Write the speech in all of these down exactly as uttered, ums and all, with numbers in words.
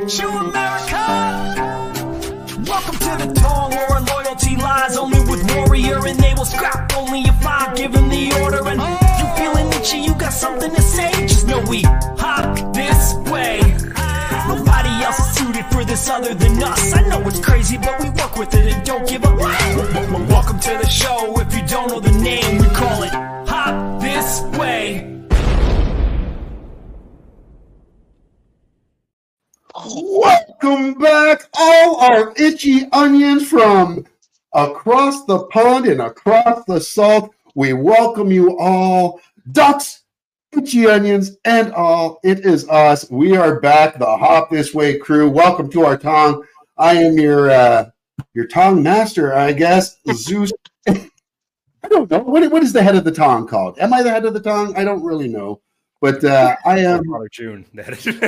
you, America. Welcome to the tone where our loyalty lies only with Warrior, and they will scrap only if I give them the order. And you feeling itchy, you got something to say, just know we hop this way. Nobody else is suited for this other than us. I know it's crazy, but we work with it and don't give up. Welcome to the show. If you don't know the name, we call it Hop This Way. Welcome back, all our itchy onions from across the pond and across the salt. We welcome you all, ducks, itchy onions, and all. It is us. We are back, the Hop This Way crew. Welcome to our tong. I am your uh, your tong master, I guess. Zeus. I don't know. What, what is the head of the tong called? Am I the head of the tong? I don't really know. But uh, I am. Father June. No, don't say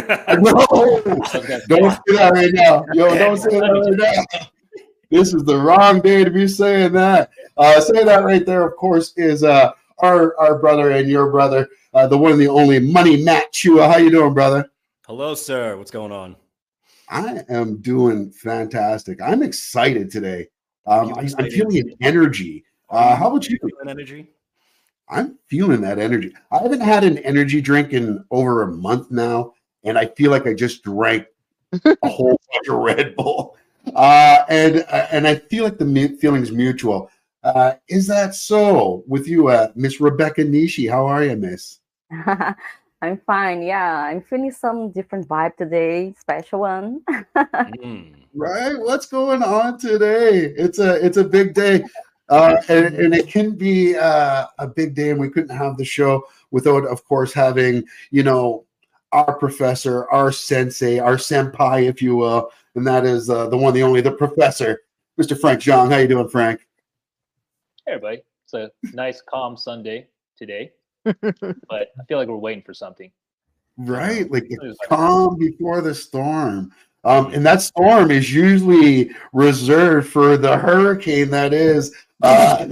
that right now. Yo, don't say that right now. This is the wrong day to be saying that. Uh, say that right there, of course, is uh, our our brother and your brother, uh, the one and the only Money Matt Chua. How you doing, brother? Hello, sir. What's going on? I am doing fantastic. I'm excited today. Um, I, I'm feeling an energy. Uh, how about you? Feeling energy? I'm feeling that energy. I haven't had an energy drink in over a month now, and I feel like I just drank a whole bunch of Red Bull. Uh, and uh, and I feel like the feeling is mutual. Uh, is that so with you, uh, Miss Rebecca Nishi? How are you, Miss? I'm fine. Yeah, I'm feeling some different vibe today, special one. mm. Right? What's going on today? It's a it's a big day. Uh, and, and it can be uh, a big day, and we couldn't have the show without, of course, having, you know, our professor, our sensei, our senpai, if you will, and that is uh, the one, the only, the professor, Mister Frank Zhang. How you doing, Frank? Hey, everybody. It's a nice, calm Sunday today, but I feel like we're waiting for something. Right, like it's calm before the storm. Um, and that storm is usually reserved for the hurricane that is uh,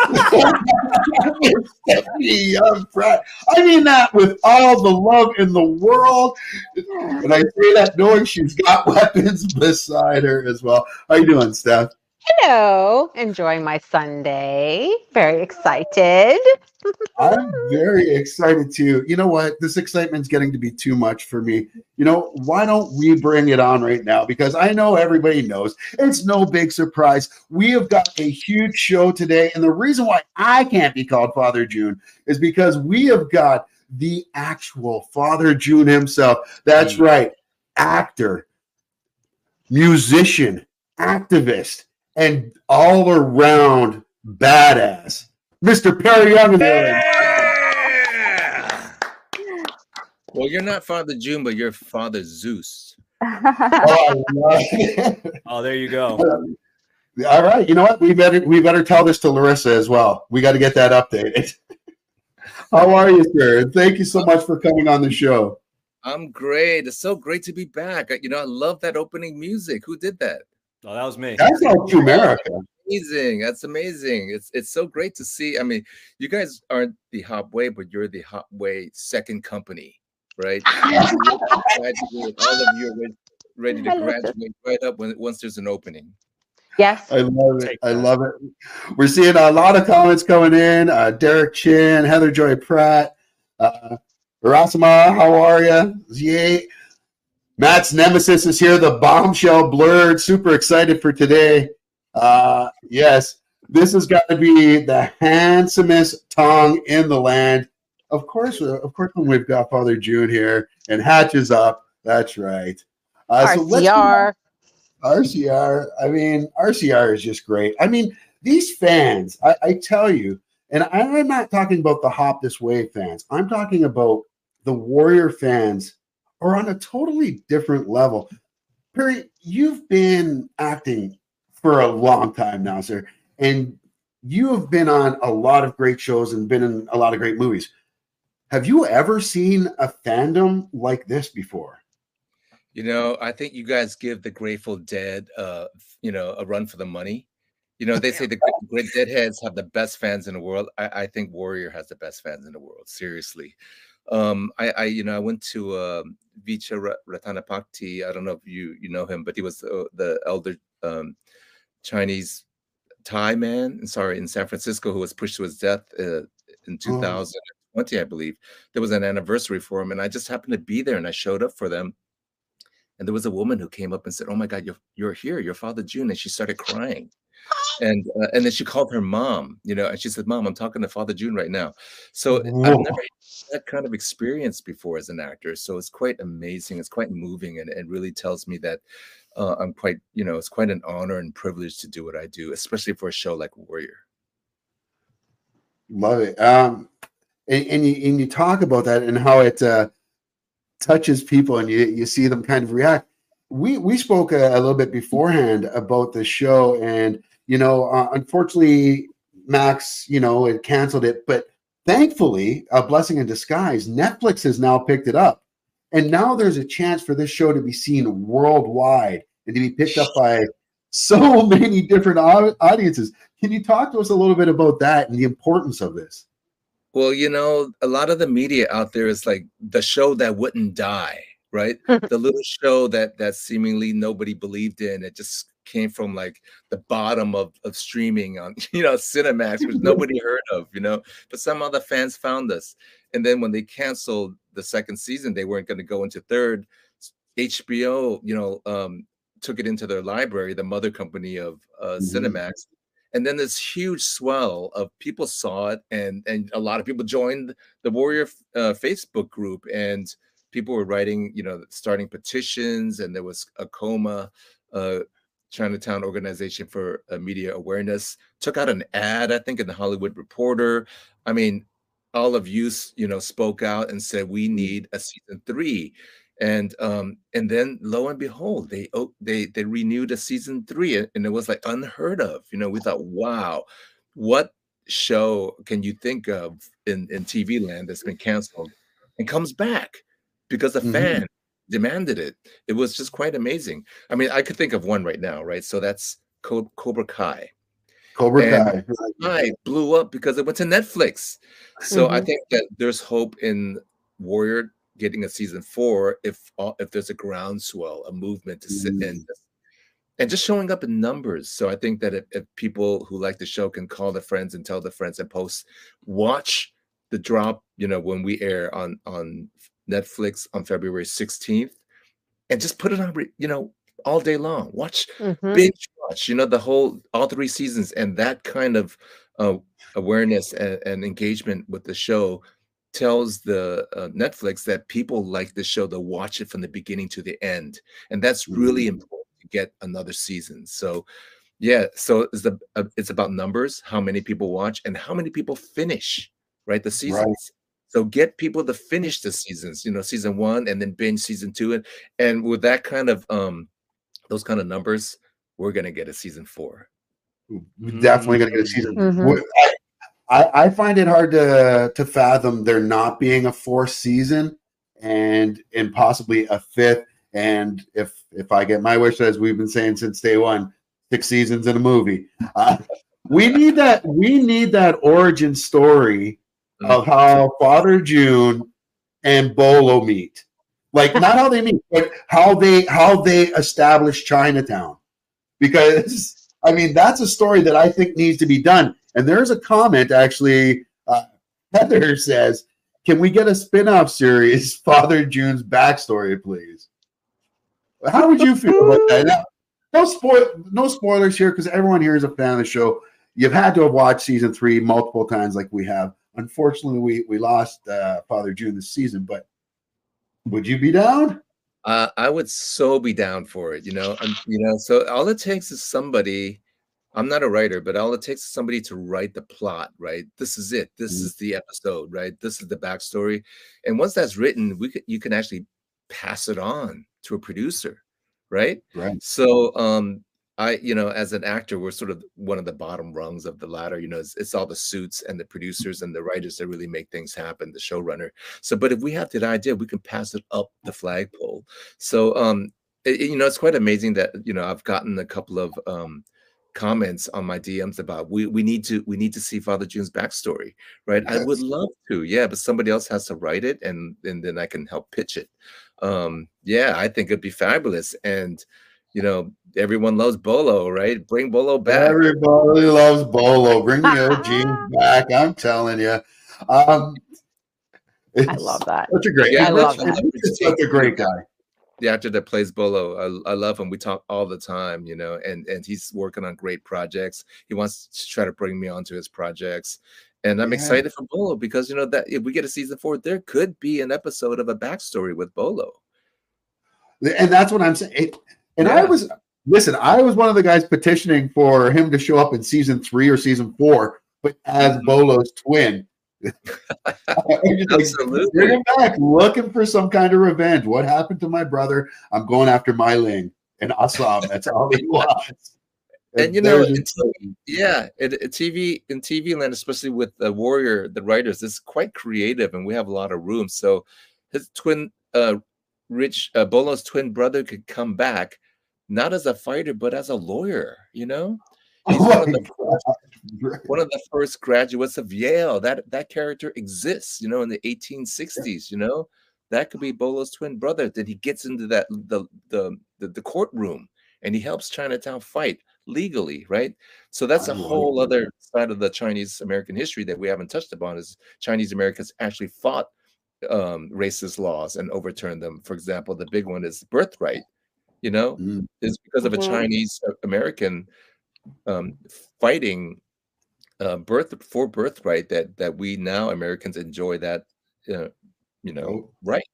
Stephanie Young Pratt. I mean that with all the love in the world. And I say that knowing she's got weapons beside her as well. How you doing, Steph? Hello. Enjoying my Sunday. Very excited. I'm very excited too. You know what? This excitement's getting to be too much for me. You know, why don't we bring it on right now? Because I know everybody knows it's no big surprise. We have got a huge show today. And the reason why I can't be called Father June is because we have got the actual Father June himself. That's mm-hmm. right. Actor, musician, activist, and all around badass. Mister Perry Young. Yeah! Well, you're not Father June, but you're Father Zeus. oh, oh, there you go. All right. You know what? We better we better tell this to Larissa as well. We got to get that updated. How are you, sir? And thank you so much for coming on the show. I'm great. It's so great to be back. You know, I love that opening music. Who did that? Oh, that was me. That's all to America. Amazing. That's amazing. It's it's so great to see. I mean, you guys aren't the Hop Way, but you're the Hop Way second company, right? All of you are ready, ready to graduate right up when once there's an opening. Yes. I love it. I love it. We're seeing a lot of comments coming in. Uh, Derek Chin, Heather Joy Pratt, uh, Rasima, how are you? Yay. Matt's nemesis is here. The bombshell blurred. Super excited for today. Uh, yes, this has got to be the handsomest tong in the land. Of course, of course, when we've got Father June here and Hatch is up. That's right. Uh, R C R. So R C R. I mean, R C R is just great. I mean, these fans, I, I tell you, and I'm not talking about the Hop This Way fans. I'm talking about the Warrior fans are on a totally different level. Perry, you've been acting for a long time now, sir, and you have been on a lot of great shows and been in a lot of great movies. Have you ever seen a fandom like this before? You know, I think you guys give the Grateful Dead, uh, you know, a run for the money. You know, they say the Great Deadheads have the best fans in the world. I, I think Warrior has the best fans in the world. Seriously. Um, I, I, you know, I went to uh, Vicha Ra- Ratanapakti. I don't know if you you know him, but he was uh, the elder um, Chinese Thai man, sorry, in San Francisco, who was pushed to his death uh, in two thousand twenty, I believe. There was an anniversary for him, and I just happened to be there, and I showed up for them. And there was a woman who came up and said, "Oh my God, you're you're here, you're Father June," and she started crying. And uh, and then she called her mom, you know, and she said, "Mom, I'm talking to Father June right now." So I've Whoa. never had that kind of experience before as an actor. So it's quite amazing. It's quite moving, and it really tells me that uh, I'm quite, you know, it's quite an honor and privilege to do what I do, especially for a show like Warrior. Love it. Um, and, and you and you talk about that and how it uh, touches people, and you you see them kind of react. We we spoke a, a little bit beforehand about the show, and you know, uh, unfortunately, Max, you know, it canceled it, but thankfully, a blessing in disguise, Netflix has now picked it up, and now there's a chance for this show to be seen worldwide and to be picked up by so many different au- audiences. Can you talk to us a little bit about that and the importance of this? Well, you know, a lot of the media out there is like the show that wouldn't die, right? The little show that that seemingly nobody believed in. It just came from like the bottom of, of streaming on, you know, Cinemax, which nobody heard of, you know, but some other fans found us. And then when they canceled the second season, they weren't going to go into third. H B O, you know, um, took it into their library, the mother company of uh, Mhm. Cinemax. And then this huge swell of people saw it, and and a lot of people joined the Warrior uh, Facebook group, and people were writing, you know, starting petitions, and there was a coma, uh, Chinatown Organization for uh, Media Awareness, took out an ad, I think, in the Hollywood Reporter. I mean, all of you, you know, spoke out and said we need a season three. And um, and then lo and behold, they oh, they they renewed a season three, and and it was like unheard of. You know, we thought, wow, what show can you think of in in T V land that's been canceled and comes back because the Mhm. fan demanded it? It was just quite amazing. I mean, I could think of one right now, right? So that's Co- Cobra Kai. Cobra And Kai. Kai blew up because it went to Netflix. So I Mhm. think that there's hope in Warrior getting a season four if all, if there's a groundswell, a movement to sit Mm. in and just showing up in numbers. So I think that if, if people who like the show can call their friends and tell their friends and post, watch the drop, you know, when we air on on Netflix on February sixteenth, and just put it on, re- you know, all day long. Watch, Mhm. binge watch, you know, the whole all three seasons, and that kind of uh, awareness and, and engagement with the show tells the uh, Netflix that people like the show. They'll watch it from the beginning to the end, and that's really Mhm. important to get another season. So yeah, so it's the uh, it's about numbers, how many people watch and how many people finish, right? The Right. seasons. So get people to finish the seasons, you know, season one, and then binge season two, and and with that kind of um those kind of numbers, we're gonna get a season four. We're definitely going to get a season. Mhm. We're- I, I find it hard to to fathom there not being a fourth season and and possibly a fifth. And if if I get my wish, as we've been saying since day one, six seasons in a movie. Uh, we need that. We need that origin story of how Father June and Bolo meet. Like not how they meet, but how they how they establish Chinatown. Because I mean that's a story that I think needs to be done. And there's a comment actually. Uh, Heather says, "Can we get a spin-off series, Father June's backstory, please?" How would you feel about that? Now, no spoil, no spoilers here, because everyone here is a fan of the show. You've had to have watched season three multiple times, like we have. Unfortunately, we we lost uh, Father June this season, but would you be down? Uh, I would so be down for it, you know. And you know, so all it takes is somebody. I'm not a writer, but all it takes is somebody to write the plot, right? This is it. This Mhm. is the episode, right? This is the backstory. And once that's written, we could you can actually pass it on to a producer, right? Right. So um I, you know, as an actor, we're sort of one of the bottom rungs of the ladder. You know, it's, it's all the suits and the producers and the writers that really make things happen, the showrunner. So, but if we have that idea, we can pass it up the flagpole. So, um, it- you know, it's quite amazing that, you know, I've gotten a couple of um comments on my D Ms about we we need to we need to see Father June's backstory, right? I would Yes. love to, yeah, but somebody else has to write it, and and then I can help pitch it. Um, yeah, I think it'd be fabulous, and you know, everyone loves Bolo, right? Bring Bolo back. Everybody loves Bolo. Bring the O Gs back. I'm telling you. Um, I love that. Such a great. Yeah, I love that. He's such a great guy. The actor that plays Bolo, I, I love him. We talk all the time, you know, and and he's working on great projects. He wants to try to bring me onto his projects, and I'm Yeah. excited for Bolo because you know that if we get a season four, there could be an episode of a backstory with Bolo. And that's what I'm saying. And I Yeah. was listen. I was one of the guys petitioning for him to show up in season three or season four, but as Mhm. Bolo's twin. I'm just like, Absolutely. bring him back, looking for some kind of revenge. What happened to my brother? I'm going after my Ling and Assam. That's all he wants. And, you know, there's it's- his- Yeah, it, it T V in T V land, especially with the Warrior, the writers, is quite creative, and we have a lot of room. So his twin, uh, Rich uh, Bolo's twin brother, could come back, not as a fighter, but as a lawyer. You know, he's Oh one of my the first, one of the first graduates of Yale. That that character exists. You know, in the eighteen sixties. You know, that could be Bolo's twin brother. Then he gets into that the the the, the courtroom, and he helps Chinatown fight legally, right? So that's a I like whole that. other side of the Chinese American history that we haven't touched upon. Is Chinese Americans actually fought um, racist laws and overturned them? For example, the big one is birthright. You know, Mm. is because of a Mhm. Chinese American um, fighting uh, birth for birthright that that we now Americans enjoy that uh, you know Oh. right.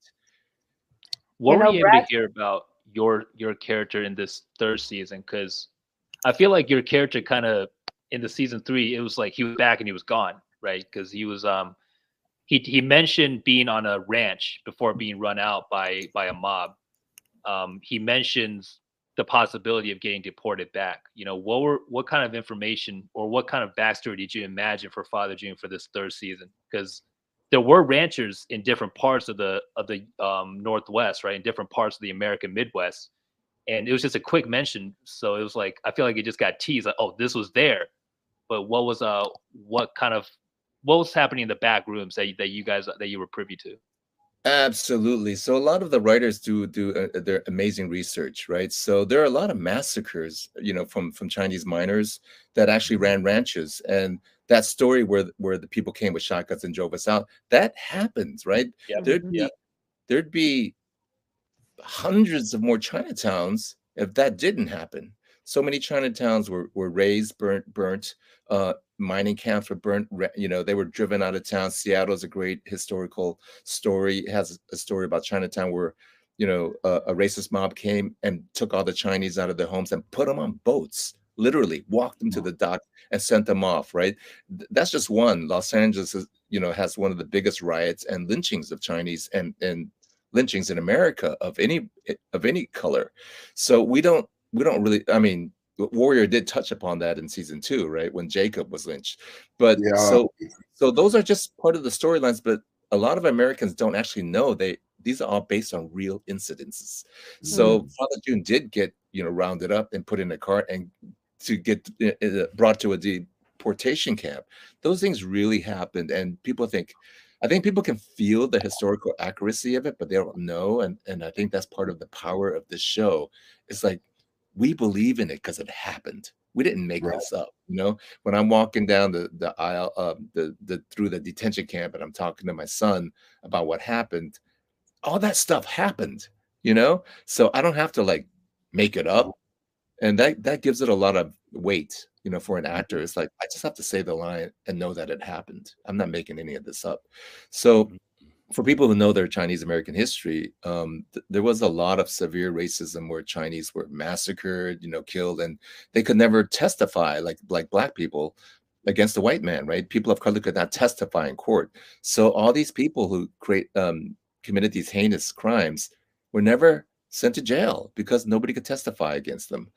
What You were know, you able Brad- to hear about your your character in this third season? Because I feel like your character kind of in the season three, it was like he was back and he was gone, right? Because he was um he he mentioned being on a ranch before being run out by by a mob. Um, he mentions the possibility of getting deported back. You know, what were what kind of information or what kind of backstory did you imagine for Father June for this third season? Because there were ranchers in different parts of the of the um, Northwest, right, in different parts of the American Midwest, and it was just a quick mention. So it was like I feel like it just got teased, like, oh, this was there, but what was uh what kind of what was happening in the back rooms that you, that you guys that you were privy to? Absolutely. So a lot of the writers do do uh, their amazing research, right? So there are a lot of massacres, you know, from from Chinese miners that actually ran ranches, and that story where where the people came with shotguns and drove us out, that happens, right? Yep. There'd be Yep. there'd be hundreds of more Chinatowns if that didn't happen. So many Chinatowns were were razed, burnt, burnt. Uh, mining camps were burnt. ra- You know, they were driven out of town. Seattle is a great historical story. It has a story about Chinatown where, you know, a, a racist mob came and took all the Chinese out of their homes and put them on boats. Literally walked them to the dock and sent them off. Right. Th- That's just one. Los Angeles is, you know, has one of the biggest riots and lynchings of Chinese and and lynchings in America of any of any color. So we don't we don't really. I mean, Warrior did touch upon that in season two, right, when Jacob was lynched. But Yeah. so so those are just part of the storylines. But a lot of Americans don't actually know they these are all based on real incidences. So Father June did get you know rounded up and put in a cart and to get uh, uh, brought to a deportation camp. Those things really happened, and people think. I think people can feel the historical accuracy of it, but they don't know. And and I think that's part of the power of this show. It's like we believe in it because it happened. We didn't make Right. this up. You know, when I'm walking down the the aisle, um, the the through the detention camp, and I'm talking to my son about what happened, all that stuff happened. You know, so I don't have to like make it up, and that that gives it a lot of weight. You know, for an actor, it's like I just have to say the line and know that it happened. I'm not making any of this up. So for people who know their Chinese American history, um, th- there was a lot of severe racism where Chinese were massacred, you know, killed, and they could never testify like like black people against the white man, right? People of color could not testify in court. So all these people who create um, committed these heinous crimes were never sent to jail because nobody could testify against them.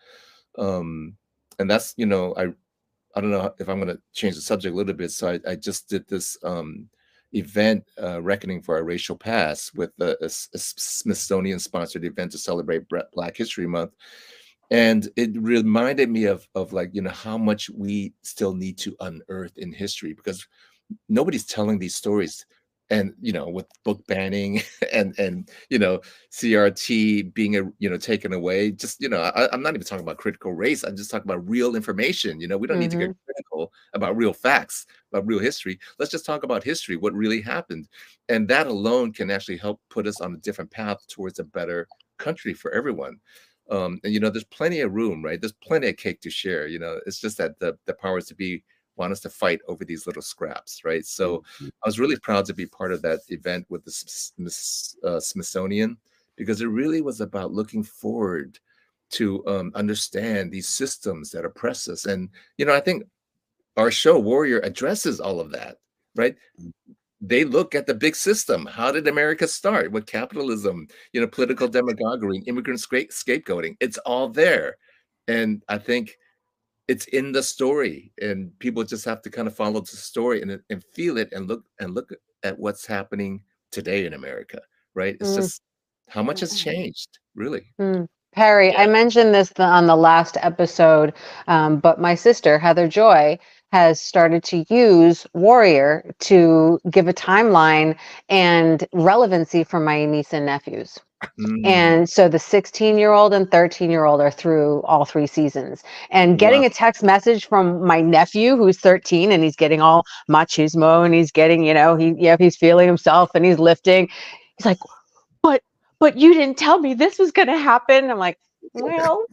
Um, and that's you know I I don't know if I'm going to change the subject a little bit. So I, I just did this um, event, uh, Reckoning for Our Racial Past, with a, a S- a Smithsonian sponsored event to celebrate Bra- Black History Month. And it reminded me of of like, you know, how much we still need to unearth in history, because nobody's telling these stories. And you know, with book banning and and you know, C R T being a you know taken away, just you know, I, I'm not even talking about critical race. I'm just talking about real information. You know, we don't need to Mm-hmm. get critical about real facts, about real history. Let's just talk about history, what really happened, and that alone can actually help put us on a different path towards a better country for everyone. Um, and you know, there's plenty of room, right? There's plenty of cake to share. You know, it's just that the the powers to be want us to fight over these little scraps, right? So I was really proud to be part of that event with the Smith, uh, Smithsonian, because it really was about looking forward to um, understand these systems that oppress us. And, you know, I think our show Warrior addresses all of that, right? They look at the big system. How did America start? With capitalism, you know, political demagoguery, immigrant scapegoating. It's all there. And I think it's in the story, and people just have to kind of follow the story and, and feel it and look and look at what's happening today in America, right? It's Mm. just how much has changed, really. Mm. Perry, I mentioned this the, on the last episode, um, but my sister, Heather Joy, has started to use Warrior to give a timeline and relevancy for my niece and nephews. Mm. And so the sixteen year old and thirteen year old are through all three seasons. And getting Wow. a text message from my nephew who's thirteen, and he's getting all machismo, and he's getting, you know, he yeah, he's feeling himself and he's lifting. He's like, but but you didn't tell me this was going to happen. I'm like, well,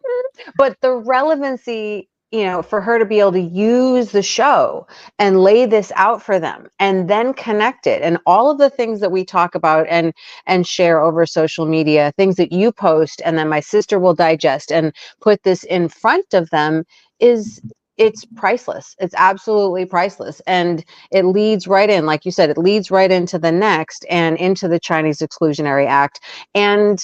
but the relevancy, you know, for her to be able to use the show and lay this out for them and then connect it, and all of the things that we talk about and and share over social media, things that you post and then my sister will digest and put this in front of them, is it's priceless. It's absolutely priceless. And it leads right in, like you said, it leads right into the next and into the Chinese Exclusionary Act. And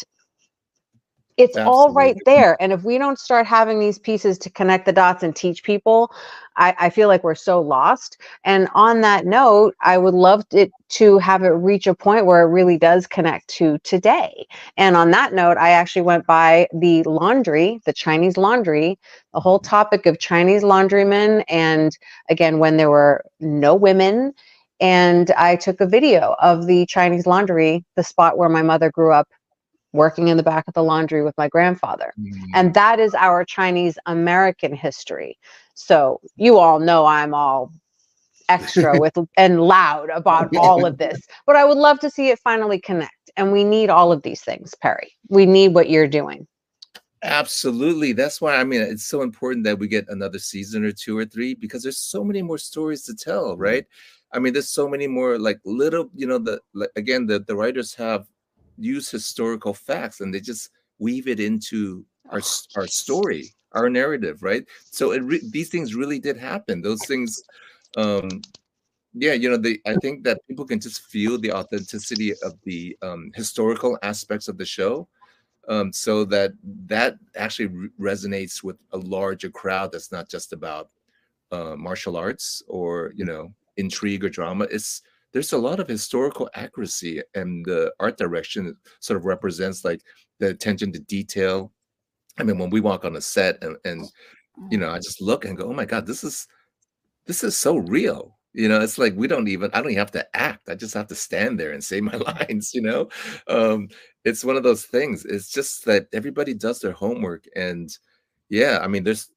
it's all right Absolutely. there. And if we don't start having these pieces to connect the dots and teach people, I, I feel like we're so lost. And on that note, I would love it to have it reach a point where it really does connect to today. And on that note, I actually went by the laundry, the Chinese laundry, the whole topic of Chinese laundrymen. And again, when there were no women, and I took a video of the Chinese laundry, the spot where my mother grew up, working in the back of the laundry with my grandfather. Mm. And that is our Chinese American history. So you all know I'm all extra with and loud about all of this, but I would love to see it finally connect. And we need all of these things, Perry. We need what you're doing. Absolutely. That's why, I mean, it's so important that we get another season or two or three, because there's so many more stories to tell, right? I mean, there's so many more like little, you know, the like, again, the, the writers have use historical facts and they just weave it into our our story, our narrative, right? So it re- these things really did happen. Those things, um, yeah, you know, they. I think that people can just feel the authenticity of the um, historical aspects of the show, um, so that that actually re- resonates with a larger crowd. That's not just about uh, martial arts or you know intrigue or drama. It's there's a lot of historical accuracy, and the art direction sort of represents like the attention to detail. I mean, when we walk on a set and, and you know, I just look and go, oh my God, this is this is so real. You know, it's like we don't even I don't even have to act. I just have to stand there and say my lines, you know. Um, it's one of those things. It's just that everybody does their homework. And yeah, I mean, there's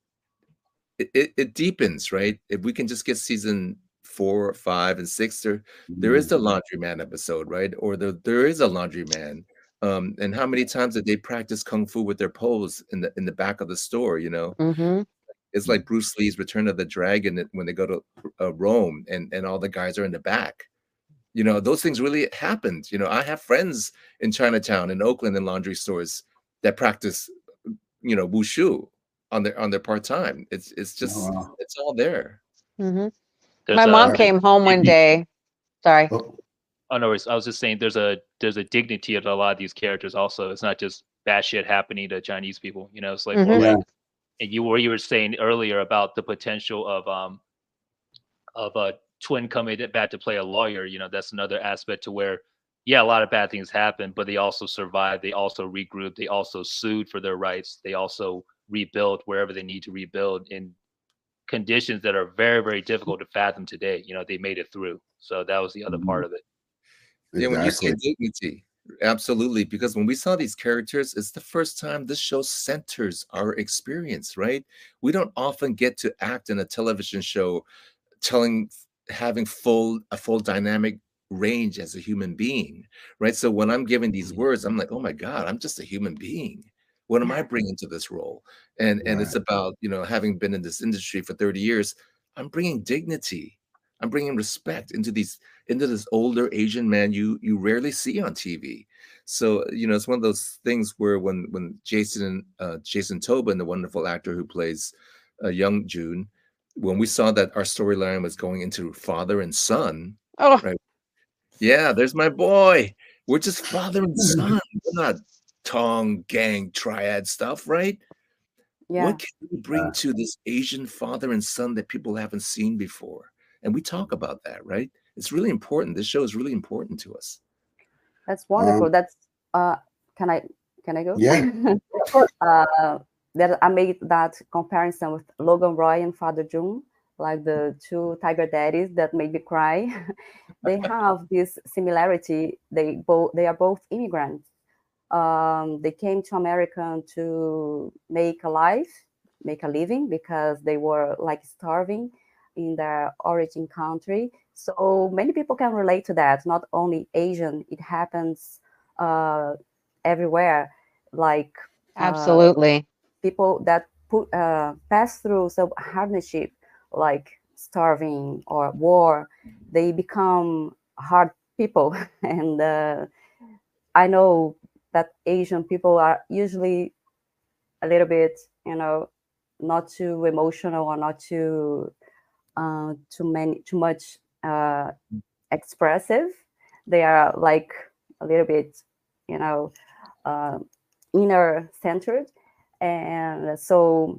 it, it, it deepens, right? If we can just get season four, five, and six, there there is the laundryman episode, right? Or the there is a laundryman. Um, and how many times did they practice kung fu with their pose in the in the back of the store? You know, Mm-hmm. it's like Bruce Lee's Return of the Dragon when they go to uh, Rome and and all the guys are in the back. You know, those things really happened. You know, I have friends in Chinatown, in Oakland, in laundry stores that practice, you know, wushu on their on their part time. It's it's just Oh, wow. it's all there. Mm-hmm. There's My a- mom came home one day. Sorry. Oh, Oh no, worries. I was just saying there's a there's a dignity to a lot of these characters also. It's not just bad shit happening to Chinese people, you know, it's like more Mhm. Yeah. like and you were you were saying earlier about the potential of um of a twin coming to- back to play a lawyer, you know, that's another aspect to where yeah, a lot of bad things happen, but they also survived, they also regrouped, they also sued for their rights, they also rebuild wherever they need to rebuild in conditions that are very, very difficult to fathom today. You know, they made it through. So that was the other Mhm. part of it. Yeah, when you say Exactly. dignity, absolutely. Because when we saw these characters, it's the first time this show centers our experience, right? We don't often get to act in a television show telling having full a full dynamic range as a human being, right? So when I'm giving these Mhm. words, I'm like, oh my God, I'm just a human being. What am I bringing to this role? And and Right. it's about, you know, having been in this industry for thirty years, I'm bringing dignity. I'm bringing respect into these into this older Asian man you you rarely see on T V. So you know, it's one of those things where when when Jason uh, Jason Tobin, the wonderful actor who plays uh, young June, when we saw that our storyline was going into father and son, Oh, right? Yeah, there's my boy. We're just father and son. We're not Tong gang triad stuff, right? Yeah, What can we bring to this Asian father and son that people haven't seen before? And we talk about that, right? It's really important. This show is really important to us. that's Um, wonderful. That's uh, can I can I go? yeah. Of course. uh, that I made that comparison with Logan Roy and Father June, like the two tiger daddies that made me cry. They have this similarity. They both they are both immigrants. Um, they came to America to make a life, make a living because they were like starving in their origin country. So many people can relate to that. Not only Asian, it happens uh, everywhere. Like uh, absolutely. people that put uh, pass through some hardship, like starving or war, they become hard people. And uh, I know that Asian people are usually a little bit, you know, not too emotional or not too uh, too many too much uh, expressive. They are like a little bit, you know, uh, inner centered, and so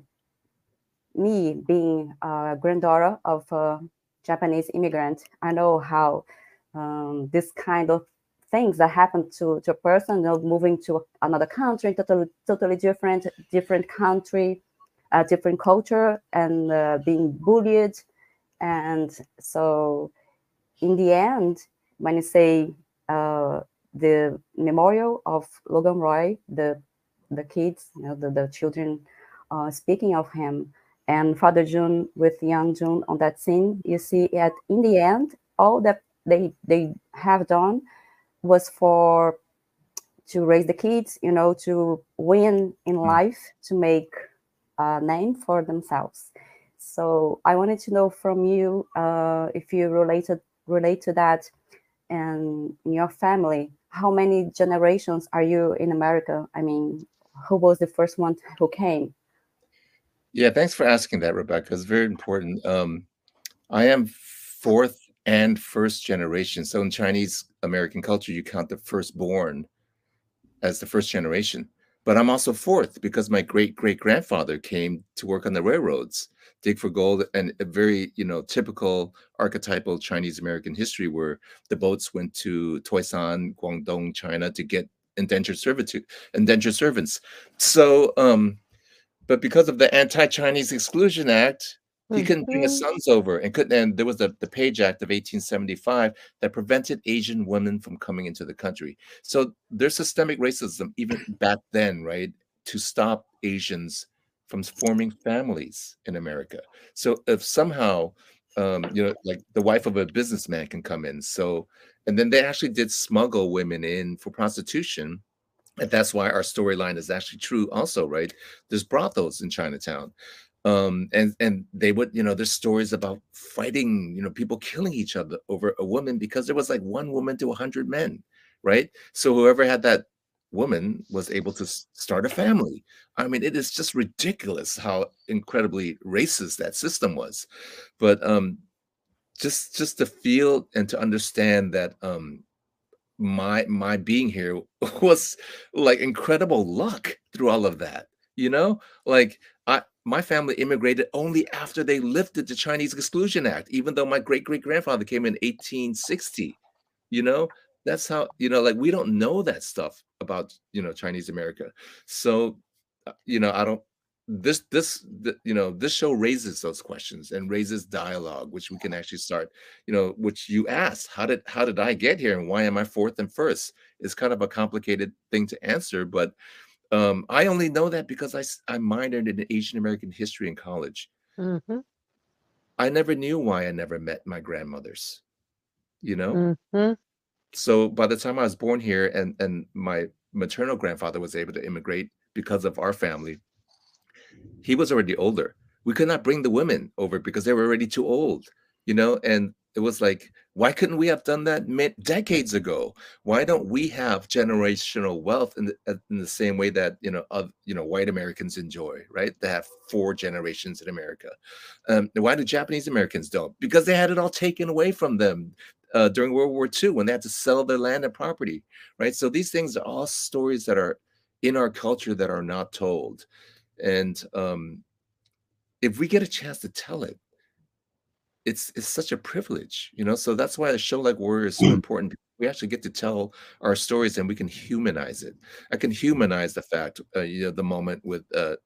me being a granddaughter of a Japanese immigrant, I know how um, this kind of things that happen to, to a person, you know, moving to another country, totally, totally different, different country, a different culture, and uh, being bullied. And so, in the end, when you say uh, the memorial of Logan Roy, the the kids, you know, the, the children uh, speaking of him, and Father June with young June on that scene, you see at in the end, all that they they have done was for to raise the kids, you know, to win in life, to make a name for themselves. So I wanted to know from you uh, if you related relate to that, and in your family, how many generations are you in America? I mean, who was the first one who came? Yeah, thanks for asking that, Rebecca. It's very important. Um, I am fourth and first generation. So in Chinese American culture, you count the firstborn as the first generation. But I'm also fourth because my great great grandfather came to work on the railroads, dig for gold, and a very, you know, typical archetypal Chinese American history where the boats went to Toisan, Guangdong, China to get indentured servitude, indentured servants. So um but because of the Anti-Chinese Exclusion Act, he couldn't bring his Mhm. sons over and couldn't. And there was the, the Page Act of eighteen seventy-five that prevented Asian women from coming into the country. So there's systemic racism even back then, right? To stop Asians from forming families in America. So if somehow, um, you know, like the wife of a businessman can come in. So, and then they actually did smuggle women in for prostitution, and that's why our storyline is actually true also, right? There's brothels in Chinatown. Um, and and they would, you know, there's stories about fighting, you know, people killing each other over a woman because there was like one woman to a hundred men, right? So whoever had that woman was able to s- start a family. I mean, it is just ridiculous how incredibly racist that system was. But um, just just to feel and to understand that um my my being here was like incredible luck through all of that, you know, like I my family immigrated only after they lifted the Chinese Exclusion Act, even though my great great grandfather came in eighteen sixty. You know, that's how, you know, like we don't know that stuff about, you know, Chinese America. So uh, you know, I don't this this th- you know, this show raises those questions and raises dialogue, which we can actually start, you know, which you asked, how did how did I get here and why am I fourth and first? It's kind of a complicated thing to answer, but um, I only know that because I s- I minored in Asian American history in college. Mhm. I never knew why I never met my grandmothers, you know. Mhm. So by the time I was born here, and and my maternal grandfather was able to immigrate because of our family, he was already older. We could not bring the women over because they were already too old, you know? And it was like, why couldn't we have done that mi- decades ago? Why don't we have generational wealth in the, uh, in the same way that, you know, of, you know, white Americans enjoy, right? They have four generations in America. Um, why do Japanese Americans don't? Because they had it all taken away from them uh, during World War Two when they had to sell their land and property, right? So these things are all stories that are in our culture that are not told. And um, if we get a chance to tell it, it's it's such a privilege, you know. So that's why a show like Warrior is so important. We actually get to tell our stories, and we can humanize it. I can humanize the fact, uh, you know, the moment with uh,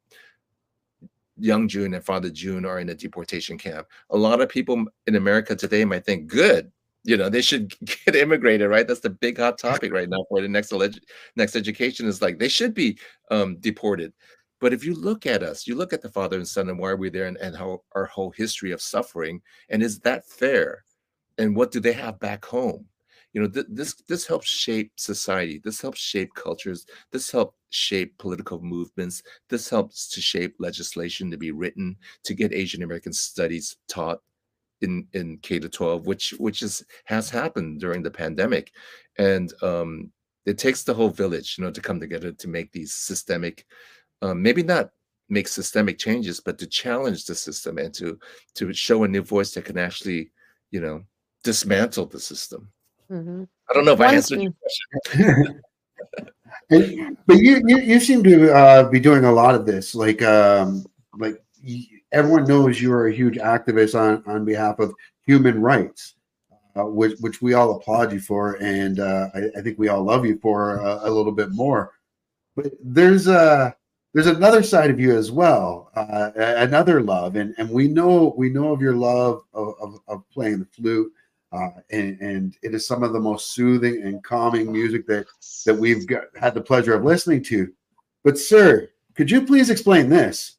young June and Father June are in a deportation camp. A lot of people in America today might think, good, you know, they should get immigrated, right? That's the big hot topic right now for the next leg- next education is like they should be um, deported. But if you look at us, you look at the father and son and why are we there, and, and how our whole history of suffering, and is that fair? And what do they have back home? You know, th- this this helps shape society. This helps shape cultures. This helps shape political movements. This helps to shape legislation to be written to get Asian American studies taught in in K to twelve, which which is has happened during the pandemic, and um, it takes the whole village, you know, to come together to make these systemic, um, maybe not make systemic changes, but to challenge the system and to to show a new voice that can actually, you know, dismantle the system. Mhm. I don't know if I One answered your thing. question. And- but you, you you seem to uh, be doing a lot of this. Like um, like y- everyone knows you are a huge activist on on behalf of human rights, uh, which which we all applaud you for, and uh, I, I think we all love you for a, a little bit more. But there's a there's another side of you as well, uh, a- another love, and and we know we know of your love of of, of playing the flute, uh, and and it is some of the most soothing and calming music that that we've got, had the pleasure of listening to. But sir, could you please explain this?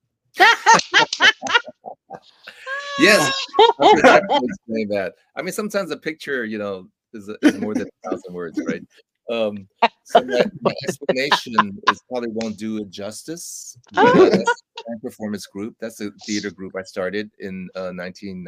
Yes, I could definitely explain that. I mean, sometimes a picture, you know, is is more than a thousand words, right? Um, so my, my explanation is probably won't do it justice, but uh, that's my performance group. That's a theater group I started in uh, nineteen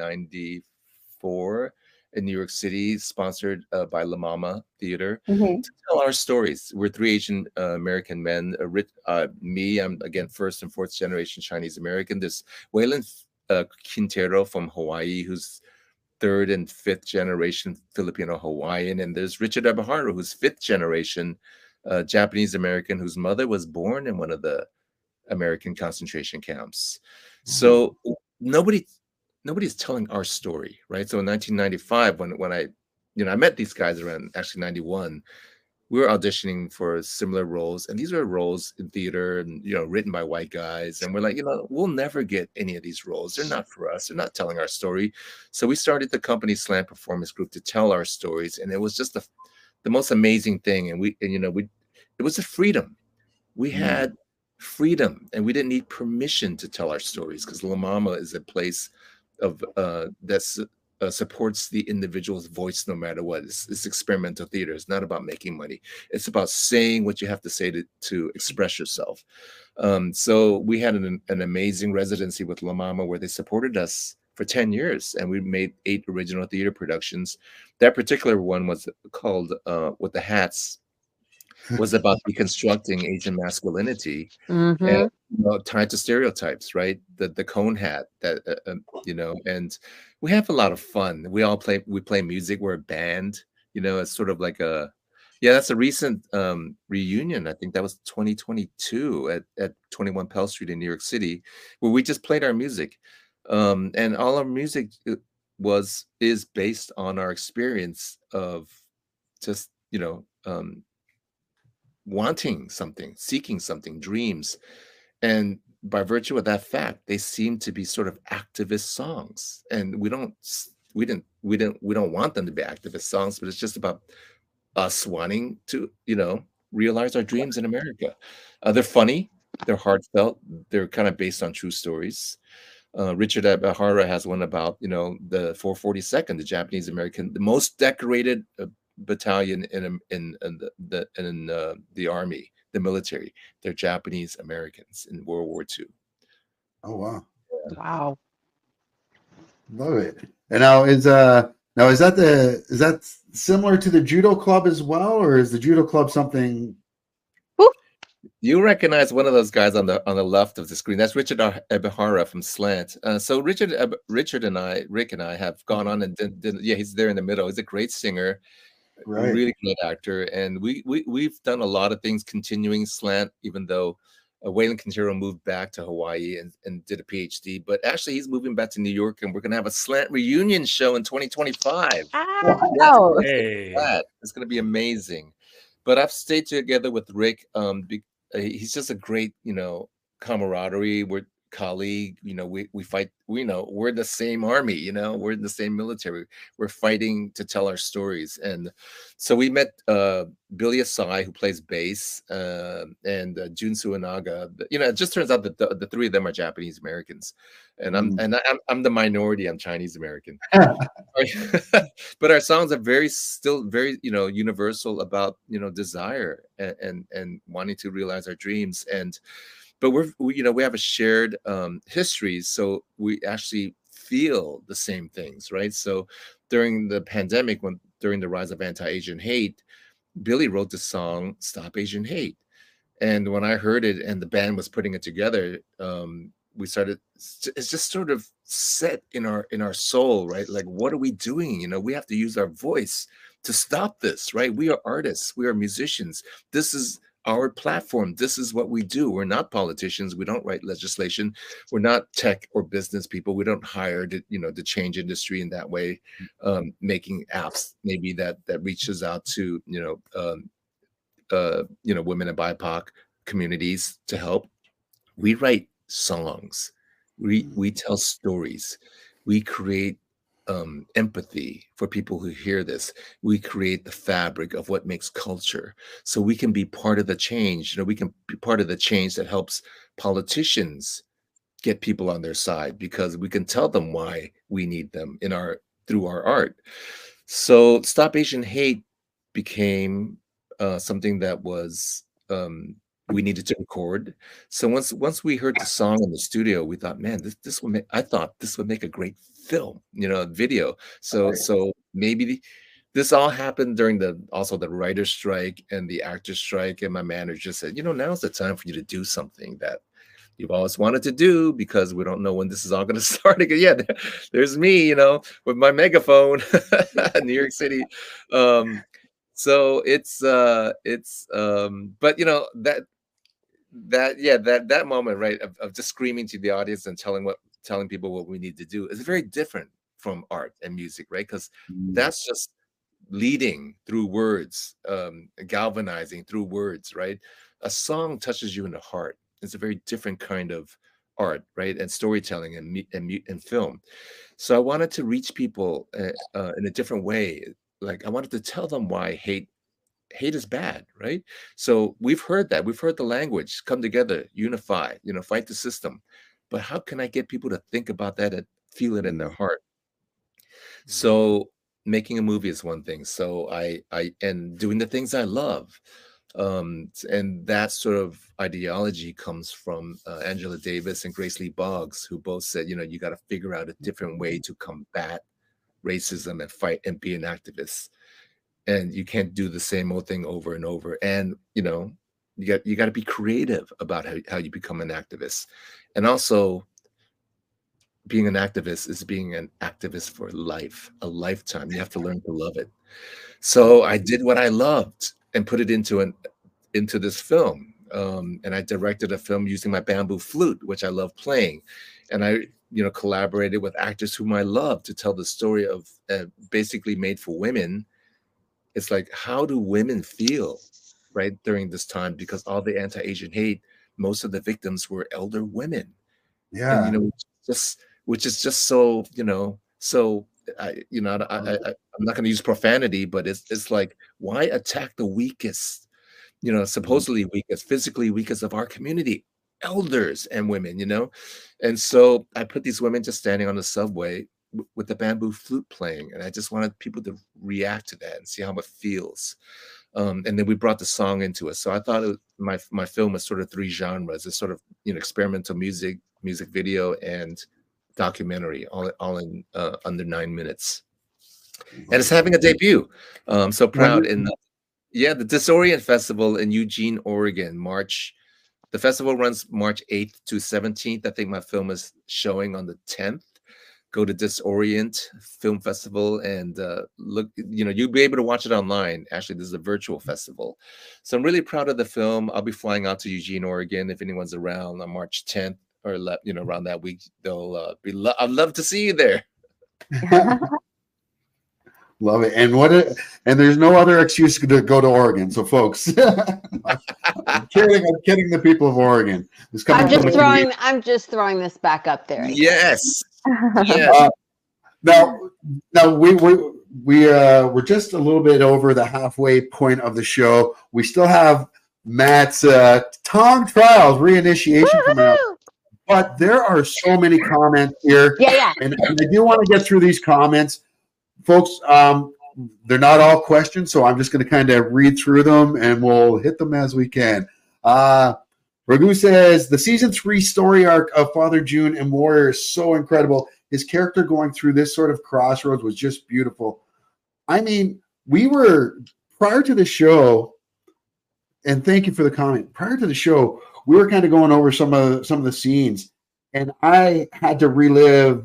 ninety-four in New York City, sponsored uh, by La Mama Theater Mhm. to tell our stories. We're three Asian uh, American men. Uh, Rit- uh, me, I'm again first and fourth generation Chinese American. There's Waylon uh, Quintero from Hawaii, who's third and fifth generation Filipino Hawaiian, and there's Richard Ebaharu, who's fifth generation uh, Japanese American, whose mother was born in one of the American concentration camps. So nobody nobody's telling our story, right? So in nineteen ninety-five, when when I, you know, I met these guys around actually ninety-one, we were auditioning for similar roles, and these were roles in theater and, you know, written by white guys, and we're like, you know, we'll never get any of these roles. They're not for us. They're not telling our story. So we started the company Slam Performance Group to tell our stories, and it was just the, the most amazing thing. And we and you know we it was a freedom. We had freedom, and we didn't need permission to tell our stories, because La Mama is a place of uh that's uh, supports the individual's voice no matter what. It's, it's experimental theater. It's not about making money. It's about saying what you have to say to, to express yourself. Um, so we had an, an amazing residency with La Mama where they supported us for ten years, and we made eight original theater productions. That particular one was called uh, With the Hats, was about deconstructing Asian masculinity and, Mhm. you know, tied to stereotypes, right? The the cone hat that uh, um, you know, and we have a lot of fun. We all play we play music. We're a band, you know. It's sort of like a, yeah. That's a recent um, reunion. I think that was twenty twenty-two at at twenty-one Pell Street in New York City, where we just played our music, um, and all our music uh, was is based on our experience of just, you know, um, wanting something, seeking something, dreams. And by virtue of that fact, they seem to be sort of activist songs, and we don't we didn't we didn't we don't want them to be activist songs, but it's just about us wanting to, you know, realize our dreams in America. Uh, they're funny, they're heartfelt, they're kind of based on true stories. Uh, Richard Ebihara has one about, you know, the four forty-second, the Japanese American, the most decorated uh, battalion in in, in the, the in uh, the army, the military. They're Japanese Americans in World War Two. Oh wow, Wow. love it. And now is uh now is that the is that similar to the judo club as well, or is the judo club something? You recognize one of those guys on the on the left of the screen. That's Richard Ebihara from Slant. Uh, so Richard, Eb Richard and I, Rick and I, have gone on and did, did, yeah, he's there in the middle. He's a great singer, Right. really good actor, and we we we've done a lot of things continuing Slant, even though uh, Waylon Quintero moved back to Hawaii and, and did a PhD. But actually, he's moving back to New York, and we're gonna have a Slant reunion show in twenty twenty-five. Oh, Hey. That it's gonna be amazing. But I've stayed together with Rick. Um, be, uh, he's just a great, you know, camaraderie. We're colleague. You know, we we fight. We know we're the same army. You know, we're in the same military. We're fighting to tell our stories. And so we met uh, Billy Asai, who plays bass, uh, and uh, Jun Suenaga. You know, it just turns out that the, the three of them are Japanese Americans, and I'm Mm. and I, I'm I'm the minority. I'm Chinese American. But our songs are very still very, you know, universal about, you know, desire and and, and wanting to realize our dreams. And but we're we, you know, we have a shared um history, so we actually feel the same things, right? So during the pandemic, when during the rise of anti-Asian hate, Billy wrote the song Stop Asian Hate. And when I heard it and the band was putting it together, um, we started, it's just sort of set in our in our soul, right? Like, what are we doing? You know, we have to use our voice to stop this, right? We are artists, we are musicians. This is our platform. This is what we do. We're not politicians. We don't write legislation. We're not tech or business people. We don't hire to, you know, to change industry in that way, um, making apps maybe that that reaches out to, you know, um, uh, you know, women and B I P O C communities to help. We write songs. We we tell stories. We create um, empathy for people who hear this. We create the fabric of what makes culture, so we can be part of the change. You know, we can be part of the change that helps politicians get people on their side, because we can tell them why we need them in our through our art. So Stop Asian Hate became uh, something that was um, we needed to record. So once once we heard the song in the studio, we thought, man, this this would make, I thought this would make a great film, you know, video. So Right. so maybe the, this all happened during the also the writer's strike and the actor's strike, and my manager said, you know, now's the time for you to do something that you've always wanted to do, because we don't know when this is all going to start again. Yeah, there- there's me, you know, with my megaphone in New York City. Um, so it's uh it's um but you know that that yeah that that moment, right, of, of just screaming to the audience and telling what telling people what we need to do is very different from art and music, right? Because Mm. that's just leading through words, um galvanizing through words, right? A song touches you in the heart. It's a very different kind of art, right? And storytelling and mu- and, mu- and film. So I wanted to reach people uh, uh, in a different way. Like, I wanted to tell them why hate hate is bad, right? So we've heard that. We've heard the language, come together, unify, you know, fight the system. But how can I get people to think about that and feel it in their heart? So making a movie is one thing. So I I and doing the things I love. Um, and that sort of ideology comes from uh, Angela Davis and Grace Lee Boggs, who both said, you know, you got to figure out a different way to combat racism and fight and be an activist. And you can't do the same old thing over and over. And you know, you got you got to be creative about how, how you become an activist. And also, being an activist is being an activist for life, a lifetime. You have to learn to love it. So I did what I loved and put it into an into this film. Um, and I directed a film using my bamboo flute, which I love playing. And I, you know, collaborated with actors whom I love to tell the story of uh, basically Made for Women. It's like, how do women feel, right, during this time? Because all the anti-Asian hate, most of the victims were elder women. Yeah. And, you know, just which is just so, you know, so I, you know, I, I, I I'm not going to use profanity, but it's it's like, why attack the weakest, you know, supposedly weakest, physically weakest of our community, elders and women, you know? And so I put these women just standing on the subway w- with the bamboo flute playing, and I just wanted people to react to that and see how it feels. Um, and then we brought the song into it. So I thought it was, my my film was sort of three genres. It's sort of, you know, experimental music, music video, and documentary, all all in uh, under nine minutes. And it's having a debut. Um, so proud. In the, yeah, the Disorient Festival in Eugene, Oregon, March. The festival runs March eighth to seventeenth. I think my film is showing on the tenth. Go to Disorient Film Festival and uh, look, you know, you'll be able to watch it online. Actually, this is a virtual festival. So I'm really proud of the film. I'll be flying out to Eugene, Oregon. If anyone's around on March tenth or, you know, around that week, they'll uh, be, lo- I'd love to see you there. Love it. And what? A, and there's no other excuse to go to Oregon. So, folks, I'm kidding. I'm kidding the people of Oregon. It's coming I'm just from- throwing. I'm just throwing this back up there. Yes. Yes. Uh, now, now we we we uh we're just a little bit over the halfway point of the show. We still have Matt's uh, Tong Trials reinitiation coming up, but there are so many comments here. Yeah, yeah. And, and I do want to get through these comments, folks. Um, they're not all questions, so I'm just going to kind of read through them, and we'll hit them as we can. Uh, Ragu says, the season three story arc of Father June and Warrior is so incredible. His character going through this sort of crossroads was just beautiful. I mean, we were, prior to the show, and thank you for the comment, prior to the show, we were kind of going over some of, some of the scenes, and I had to relive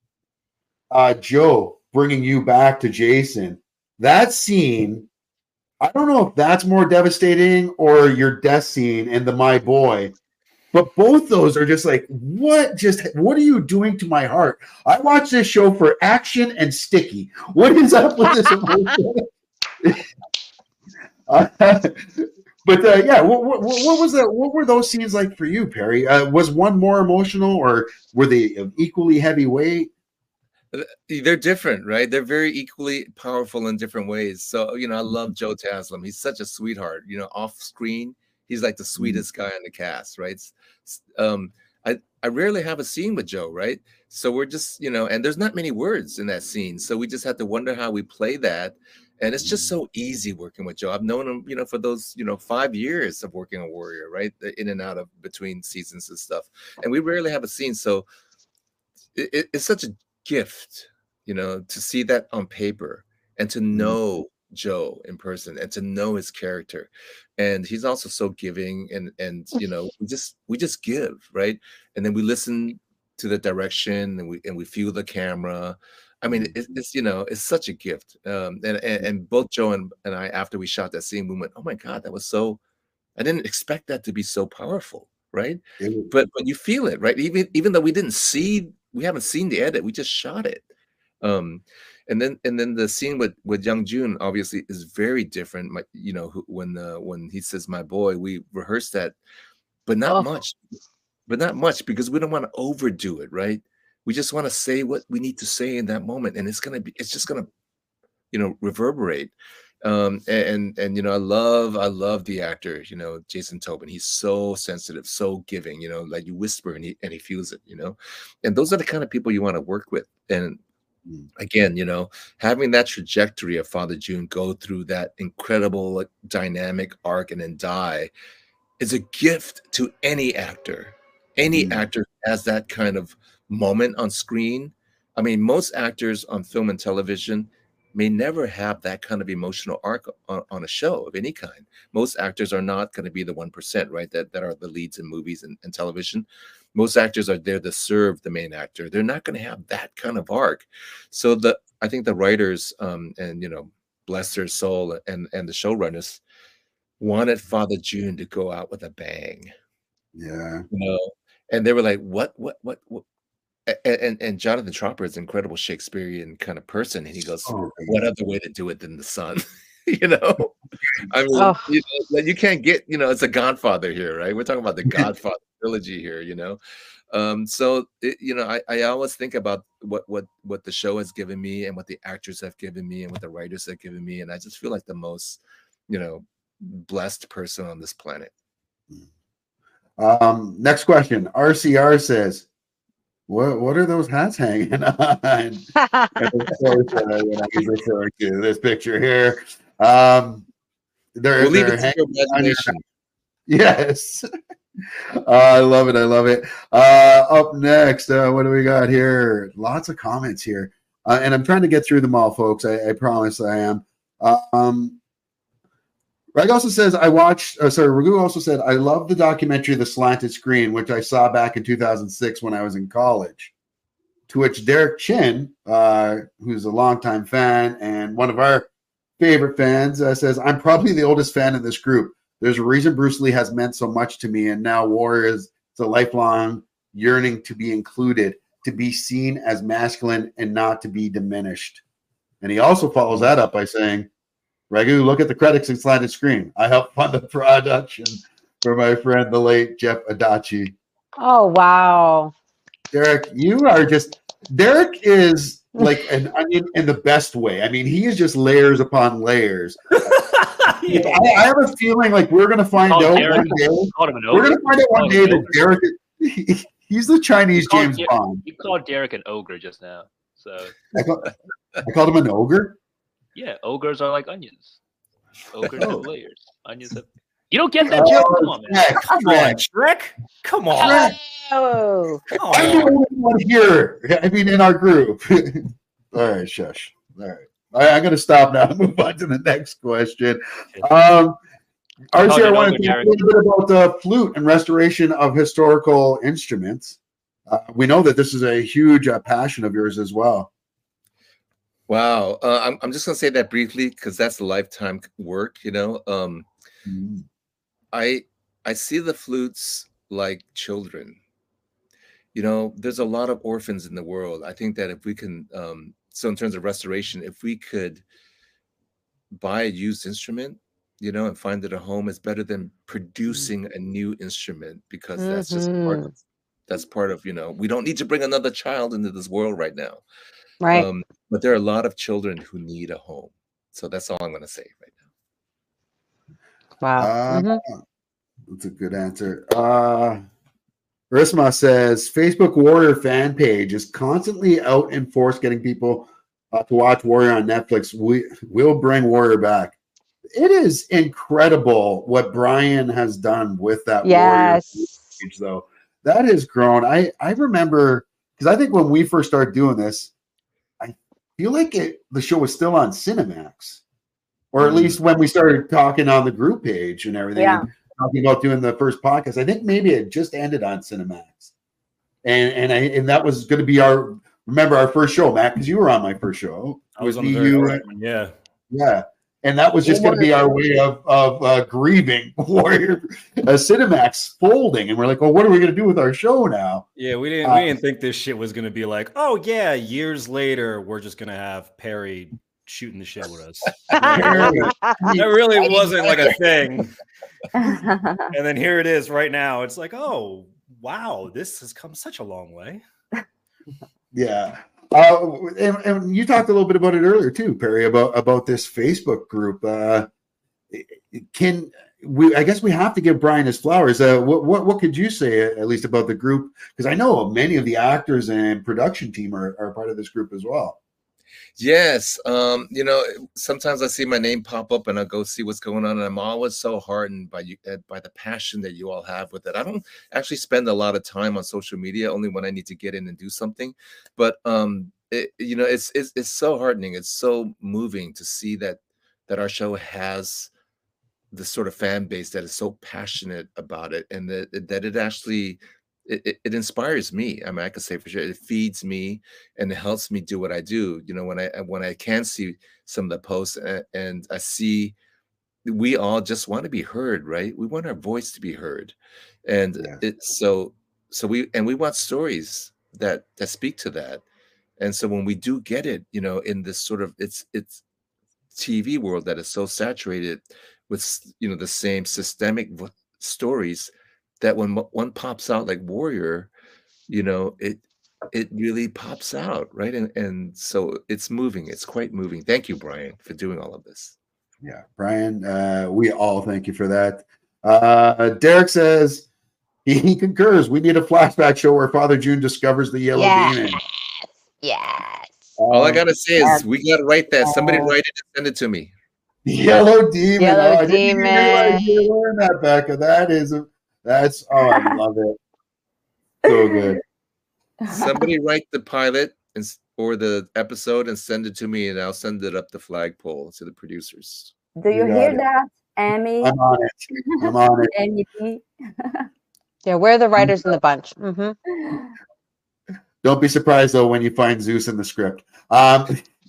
uh, Joe bringing you back to Jason. That scene, I don't know if that's more devastating or your death scene and the My Boy, but both those are just like, what just, what are you doing to my heart? I watch this show for action and sticky. What is up with this emotion? uh, but uh, yeah, what, what, what was that? What were those scenes like for you, Perry? Uh, was one more emotional, or were they of equally heavyweight? They're different, right? They're very equally powerful in different ways. So, you know, I love Joe Taslim. He's such a sweetheart. You know, off screen, he's like the sweetest guy on the cast, right? Um, I, I rarely have a scene with Joe, right? So we're just, you know, and there's not many words in that scene. So we just have to wonder how we play that. And it's just so easy working with Joe. I've known him, you know, for those, you know, five years of working on Warrior, right? In and out of between seasons and stuff. And we rarely have a scene. So it, it, it's such a gift, you know, to see that on paper and to know Joe in person and to know his character. And he's also so giving, and and you know, we just we just give, right? And then we listen to the direction, and we and we feel the camera. I mean, it, it's, you know, it's such a gift. Um, and, and and both Joe and, and I, after we shot that scene, we went, oh my God, that was so, I didn't expect that to be so powerful, right? But but you feel it, right? Even even though we didn't see, we haven't seen the edit, we just shot it. Um, and then and then the scene with with Young Jun obviously is very different. My, you know, when uh, when he says "my boy," we rehearsed that, but not Oh. much, but not much because we don't want to overdo it, right? We just want to say what we need to say in that moment, and it's gonna be, it's just gonna, you know, reverberate. Um, and, and and you know, I love I love the actor, you know, Jason Tobin. He's so sensitive, so giving. You know, like you whisper and he and he feels it. You know, and those are the kind of people you want to work with. And again, you know, having that trajectory of Father June go through that incredible, like, dynamic arc and then die is a gift to any actor. Any Mm. actor has that kind of moment on screen. I mean, most actors on film and television may never have that kind of emotional arc on, on a show of any kind. Most actors are not going to be the one percent, right? That, that are the leads in movies and, and television. Most actors are there to serve the main actor. They're not going to have that kind of arc. So the I think the writers, um, and, you know, bless their soul, and, and the showrunners wanted Father June to go out with a bang. Yeah. You know, and they were like, what, what, what, what? And, and, and Jonathan Tropper is an incredible Shakespearean kind of person. And he goes, Oh, what other way to do it than the sun? You know? I mean, Oh. you know, like, you can't get, you know, it's a Godfather here, right? We're talking about the Godfather trilogy here, you know. Um, so it, you know, I, I always think about what what what the show has given me and what the actors have given me and what the writers have given me, and I just feel like the most, you know, blessed person on this planet. Um, next question. R C R says, "What what are those hats hanging on?" And of course, uh, you know, he's referring to this picture here. Um, they're We'll leave they're it to hanging your on your- imagination. Yes. Uh, I love it. I love it. Uh, up next, uh, what do we got here? Lots of comments here. Uh, and I'm trying to get through them all, folks. I, I promise I am. Um, Reg also says, I watched, uh, sorry, Ragu also said, I love the documentary, The Slanted Screen, which I saw back in two thousand six when I was in college. To which Derek Chin, uh, who's a longtime fan and one of our favorite fans, uh, says, I'm probably the oldest fan in this group. There's a reason Bruce Lee has meant so much to me, and now Warriors, it's a lifelong yearning to be included, to be seen as masculine and not to be diminished. And he also follows that up by saying, Ragu, look at the credits in Slanted Screen. I helped fund the production for my friend, the late Jeff Adachi. Oh, wow. Derek, you are just, Derek is like an onion in the best way. I mean, he is just layers upon layers. Yeah. I, I have a feeling like we're going to find Called out Derek. one day. Called him an We're ogre. going to find out one Called day him that an ogre. Derek, is, he's the Chinese Called James Der- Bond. You called Derek an ogre just now. So I, call, I called him an ogre. yeah, ogres are like onions. Ogres Oh. have layers. Onions have. You don't get that joke? Come on, man. Shrek, Come on, Shrek. Shrek. Come on. Oh. Come I'm the on. only one here. I mean, in our group. All right, shush. All right. All right, I'm going to stop now and move on to the next question. Um, R C, I an want ogre, to talk a Derek. little bit about the flute and restoration of historical instruments. Uh, we know that this is a huge uh, passion of yours as well. Wow. Uh, I'm, I'm just going to say that briefly because that's a lifetime work, you know. Um, Mm. I I see the flutes like children. You know, there's a lot of orphans in the world. I think that if we can, um, so in terms of restoration, if we could buy a used instrument, you know, and find it a home, it's better than producing a new instrument because that's just part Mhm. of, that's part of, you know, we don't need to bring another child into this world right now. Right. Um, but there are a lot of children who need a home. So that's all I'm going to say right now. Wow. Uh, Mhm. That's a good answer. Uh, Risma says Facebook Warrior fan page is constantly out in force getting people uh, to watch Warrior on Netflix. We will bring Warrior back. It is incredible what Brian has done with that Warrior Yes. page, though. That has grown. I I remember because I think when we first started doing this, I feel like it the show was still on Cinemax, or at Mm. least when we started talking on the group page and everything. Yeah. and talking about doing the first podcast. I think maybe it just ended on Cinemax, and and I and that was going to be our remember our first show, Matt, because you were on my first show. I was on me, the very you, first one, yeah. yeah, and that was just going to be our way of of uh, grieving Warrior uh, Cinemax folding, and we're like, well, what are we going to do with our show now? Yeah, we didn't Uh, we didn't think this shit was gonna be like, oh yeah, years later, we're just gonna have Perry shooting the shit with us. That really wasn't like a thing. And then here it is right now. It's like, oh wow, this has come such a long way. Yeah. Uh, and, and you talked a little bit about it earlier too, Perry, about about this Facebook group. Uh, can we? I guess we have to give Brian his flowers. Uh, what what what could you say at least about the group? Because I know many of the actors and production team are, are part of this group as well. Yes. Um, you know, sometimes I see my name pop up and I go see what's going on, and I'm always so heartened by you uh, by the passion that you all have with it. I don't actually spend a lot of time on social media, only when I need to get in and do something. But um, it, you know, it's, it's it's so heartening. It's so moving to see that that our show has this sort of fan base that is so passionate about it, and that that it actually it, it, it inspires me. I mean, I could say for sure, it feeds me and it helps me do what I do. You know, when I when I can see some of the posts and, and I see we all just want to be heard, right? We want our voice to be heard, and Yeah. it's so so we and we want stories that that speak to that. And so when we do get it, you know, in this sort of it's it's T V world that is so saturated with, you know, the same systemic v- stories, that when mo- one pops out like Warrior, you know, it it really pops out, right? And and so it's moving. It's quite moving. Thank you, Brian, for doing all of this. Yeah, Brian, uh, we all thank you for that. Uh, Derek says he, he concurs. We need a flashback show where Father June discovers the yellow Yes. demon. Yes. All I Um, gotta say is we gotta write that. Somebody uh, write it and send it to me. Yellow demon. Yellow oh, I didn't even realize demon. you were learn that, Becca. That is, a, that's, oh, I love it. So good. Somebody write the pilot and s- or the episode and send it to me, and I'll send it up the flagpole to the producers. Do you You got hear it. that, Amy? I'm on it. I'm on it. Amy P? Yeah, we're the writers in the bunch. hmm Don't be surprised though when you find Zeus in the script. Um,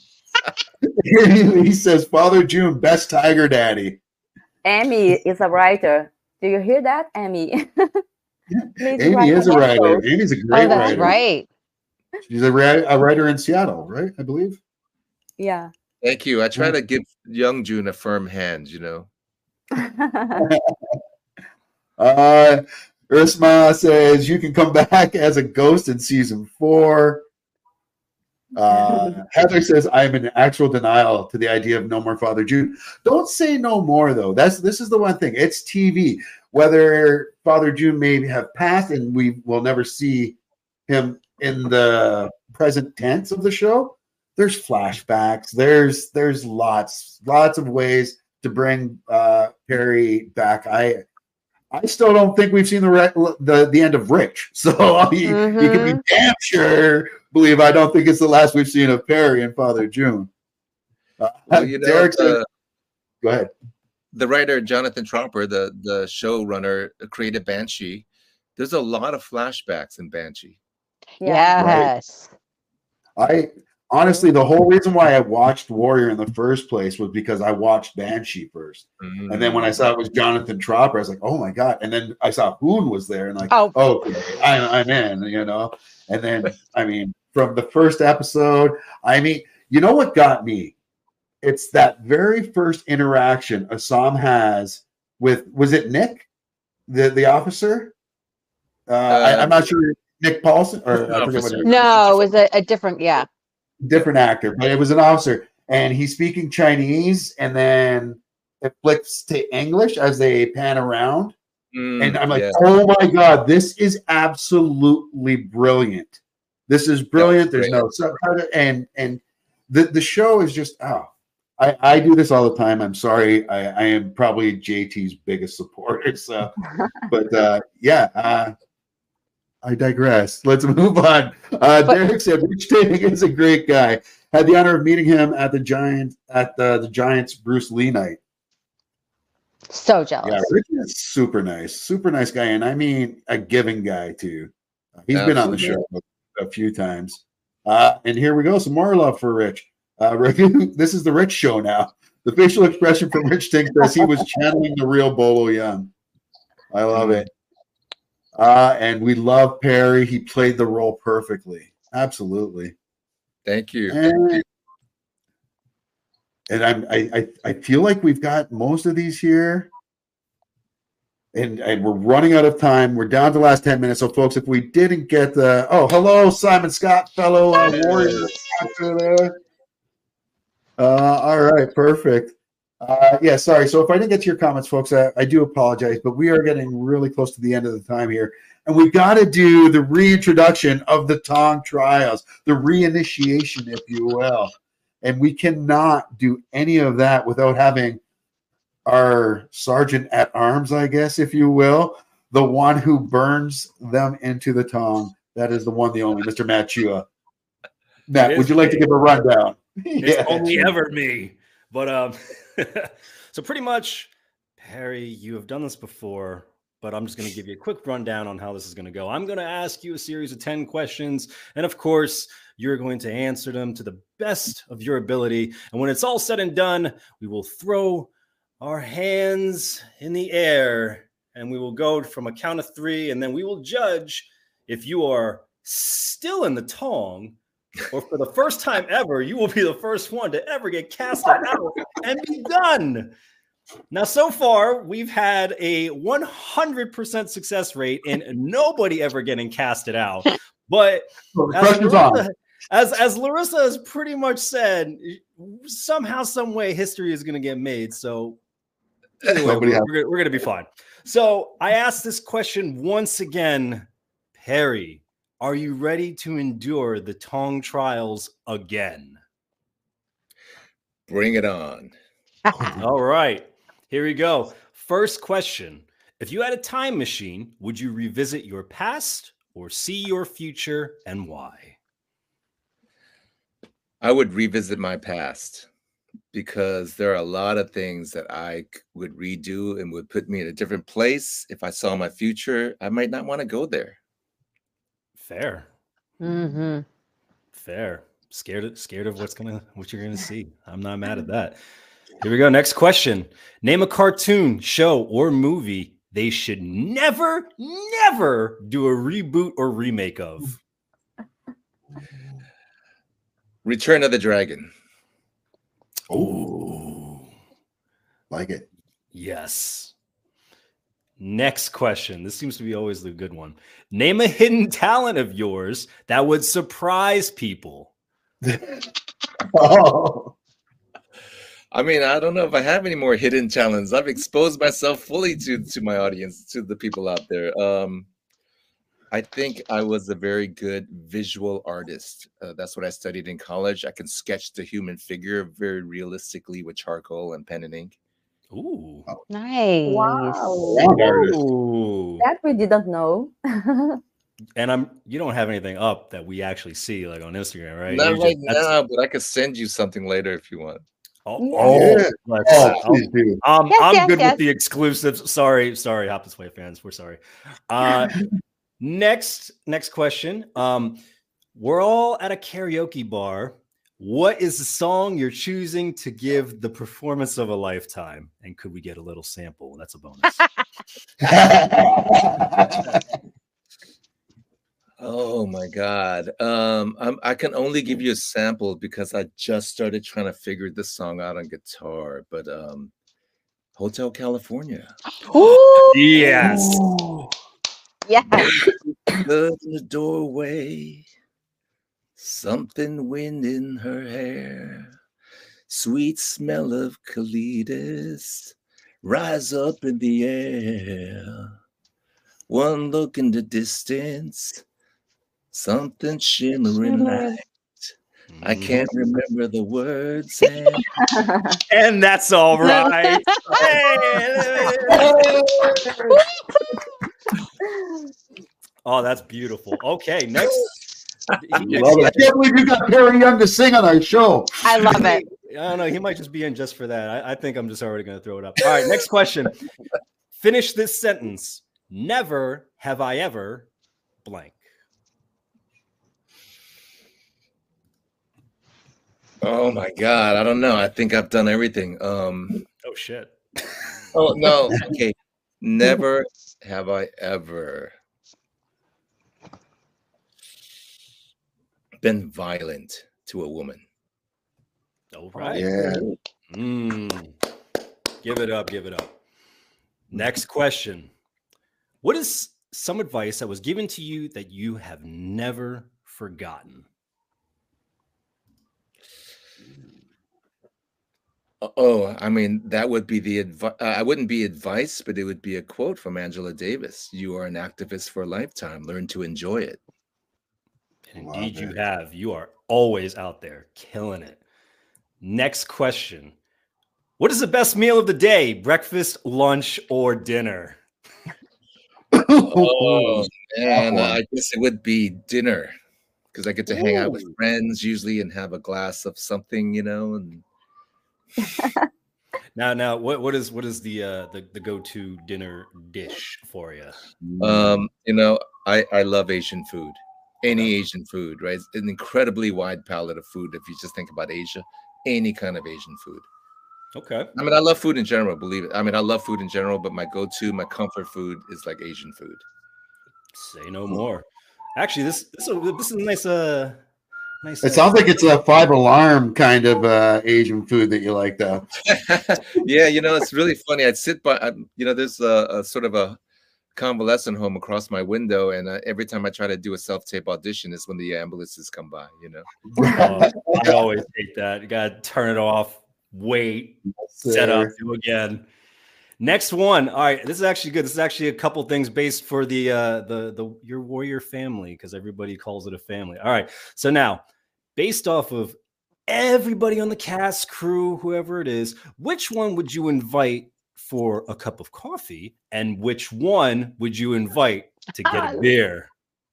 he says, "Father June, best Tiger Daddy." Amy is a writer. Do you hear that, Amy? Please Amy write is a an writer. episode. Amy's a great Oh, that's writer. right. She's a, ri- a writer in Seattle, right? I believe. Yeah. Thank you. I try to give young June a firm hand, you know. Uh, Ursma says you can come back as a ghost in season four. Uh, Heather says I'm in actual denial to the idea of no more Father June. Don't say no more though. That's this is the one thing. It's T V. Whether Father June may have passed and we will never see him in the present tense of the show, there's flashbacks. There's there's lots lots of ways to bring uh, Perry back. I I still don't think we've seen the re- the the end of Rich. So you, you can be damn sure believe I don't think it's the last we've seen of Perry and Father June. Uh, Well, you know, Derek says, the, go ahead. the writer Jonathan Tropper, the the showrunner, created Banshee. There's a lot of flashbacks in Banshee. Yes. I honestly, the whole reason why I watched Warrior in the first place was because I watched Banshee first. And then when I saw it was Jonathan Tropper, I was like, oh my God. And then I saw Hoon was there and like, Oh. oh, okay, I, I'm in, you know? And then, I mean, from the first episode, I mean, you know what got me? It's that very first interaction Assam has with, was it Nick, the, the officer? Uh, I, I'm not sure, Nick Paulson? Or I forget what it is. No, it was a, a different, yeah. Different actor, but it was an officer, and he's speaking Chinese, and then it flips to English as they pan around, Mm, and I'm like, yeah. oh my God, this is absolutely brilliant. This is brilliant. There's no subtitle, and and the the show is just oh, I I do this all the time. I'm sorry, I I am probably J T's biggest supporter. So, but uh, yeah. Uh, I digress. Let's move on. Uh, But- Derek said Rich Tating is a great guy. Had the honor of meeting him at the Giant at the, the Giants Bruce Lee night. So jealous. Yeah, Rich is super nice, super nice guy, and I mean a giving guy too. Uh, he's been on the show a, a few times. Uh, and here we go, some more love for Rich. Uh, this is the Rich show now. The facial expression from Rich Ting says he was channeling the real Bolo Young. I love it. Uh, and we love Perry. He played the role perfectly. Absolutely. Thank you. And, and I'm, I, I, I feel like we've got most of these here. And, and we're running out of time. We're down to the last ten minutes. So, folks, if we didn't get the oh, hello, Simon Scott, fellow uh, Warrior. There. Uh, all right, perfect. Uh, yeah, sorry. So if I didn't get to your comments, folks, I, I do apologize, but we are getting really close to the end of the time here. And we got to do the reintroduction of the Tong trials, the reinitiation, if you will. And we cannot do any of that without having our sergeant at arms, I guess, if you will, the one who burns them into the Tong. That is the one, the only, Mister Matt Chua. Matt, would you like to give a rundown? It's Yeah. only ever me. But um, so pretty much, Perry, you have done this before, but I'm just going to give you a quick rundown on how this is going to go. I'm going to ask you a series of ten questions, and of course, you're going to answer them to the best of your ability. And when it's all said and done, we will throw our hands in the air, and we will go from a count of three, and then we will judge if you are still in the Tong, or for the first time ever, you will be the first one to ever get casted out and be done. Now, so far, we've had a one hundred percent success rate in nobody ever getting casted out. But So the as question's on. Larissa, as, as Larissa has pretty much said, somehow, some way, history is going to get made. So anyway, Nobody we're, has- we're, we're going to be fine. So I asked this question once again, Perry, are you ready to endure the Tong trials again? Bring it on. All right, here we go. First question. If you had a time machine, would you revisit your past or see your future, and why? I would revisit my past because there are a lot of things that I c- would redo and would put me in a different place. If I saw my future, I might not want to go there. Fair, hmm fair. Scared of, scared of what's gonna what you're gonna see. I'm not mad at that. Here we go. Next question. Name a cartoon, show, or movie they should never, never do a reboot or remake of. Return of the Dragon. Oh, like it. Yes. Next question. This seems to be always the good one. Name a hidden talent of yours that would surprise people. Oh, I mean, I don't know if I have any more hidden talents. I've exposed myself fully to to my audience, to the people out there. Um, I think I was a very good visual artist. Uh, that's what I studied in college. I can sketch the human figure very realistically with charcoal and pen and ink. Ooh. Nice. Wow. Sound artist. Ooh. That we didn't know. And I'm you don't have anything up that we actually see like on Instagram, right? Not You're right just- that's- now, but I could send you something later if you want. Oh, Yeah. oh, Yeah. let's- Oh, I'll- please do. Um, Yes, I'm yes, good yes. with the exclusives. Sorry, sorry, Hop This Way fans. We're sorry. Uh, next, next question. Um, we're all at a karaoke bar. What is the song you're choosing to give the performance of a lifetime? And could we get a little sample? That's a bonus. Oh my God. Um, I'm, I can only give you a sample because I just started trying to figure this song out on guitar. But um, Hotel California. Ooh, Yes. yes. Love in the doorway, something wind in her hair, sweet smell of colitis, rise up in the air. One look in the distance, something shimmering light. I can't remember the words. And And that's all right. Hey. Oh, that's beautiful. Okay, next. Love it. I can't believe you got Perry Young to sing on our show. I love it. I don't know. He might just be in just for that. I, I think I'm just already going to throw it up. All right, next question. Finish this sentence. Never have I ever blank. oh my God, I don't know. I think I've done everything. Um, Oh shit. oh no, okay. Never have I ever been violent to a woman. All right. Yeah. Mm. Give it up. Give it up. Next question. What is some advice that was given to you that you have never forgotten? Oh, I mean, that would be the advice. Uh, I wouldn't be advice, but it would be a quote from Angela Davis. You are an activist for a lifetime. Learn to enjoy it. And Love indeed, you it. have. You are always out there killing it. Next question. What is the best meal of the day? Breakfast, lunch, or dinner? Oh, man, one. I guess it would be dinner because I get to hang out with friends usually and have a glass of something, you know. And Now, now, what what is what is the uh, the the go to dinner dish for you? um, you know, I I love Asian food. Any Asian food, right? It's an incredibly wide palette of food. If you just think about Asia, any kind of Asian food. Okay. I mean, I love food in general. Believe it. I mean, I love food in general, but my go-to, my comfort food is like Asian food. Say no more. Actually, this this is, this is a nice uh Nice. It sounds like it's a Five Alarm kind of uh, Asian food that you like, though. Yeah, you know, it's really funny. I'd sit by, I, you know, there's a, a sort of a convalescent home across my window, and uh, every time I try to do a self-tape audition is when the ambulances come by, you know. Oh, I always hate that. You gotta turn it off, wait, set up, do again. Next one. All right, this is actually good. This is actually a couple things based for the uh the the your warrior family, because everybody calls it a family. All right, so now based off of everybody on the cast, crew, whoever it is, which one would you invite for a cup of coffee, and which one would you invite to get a beer?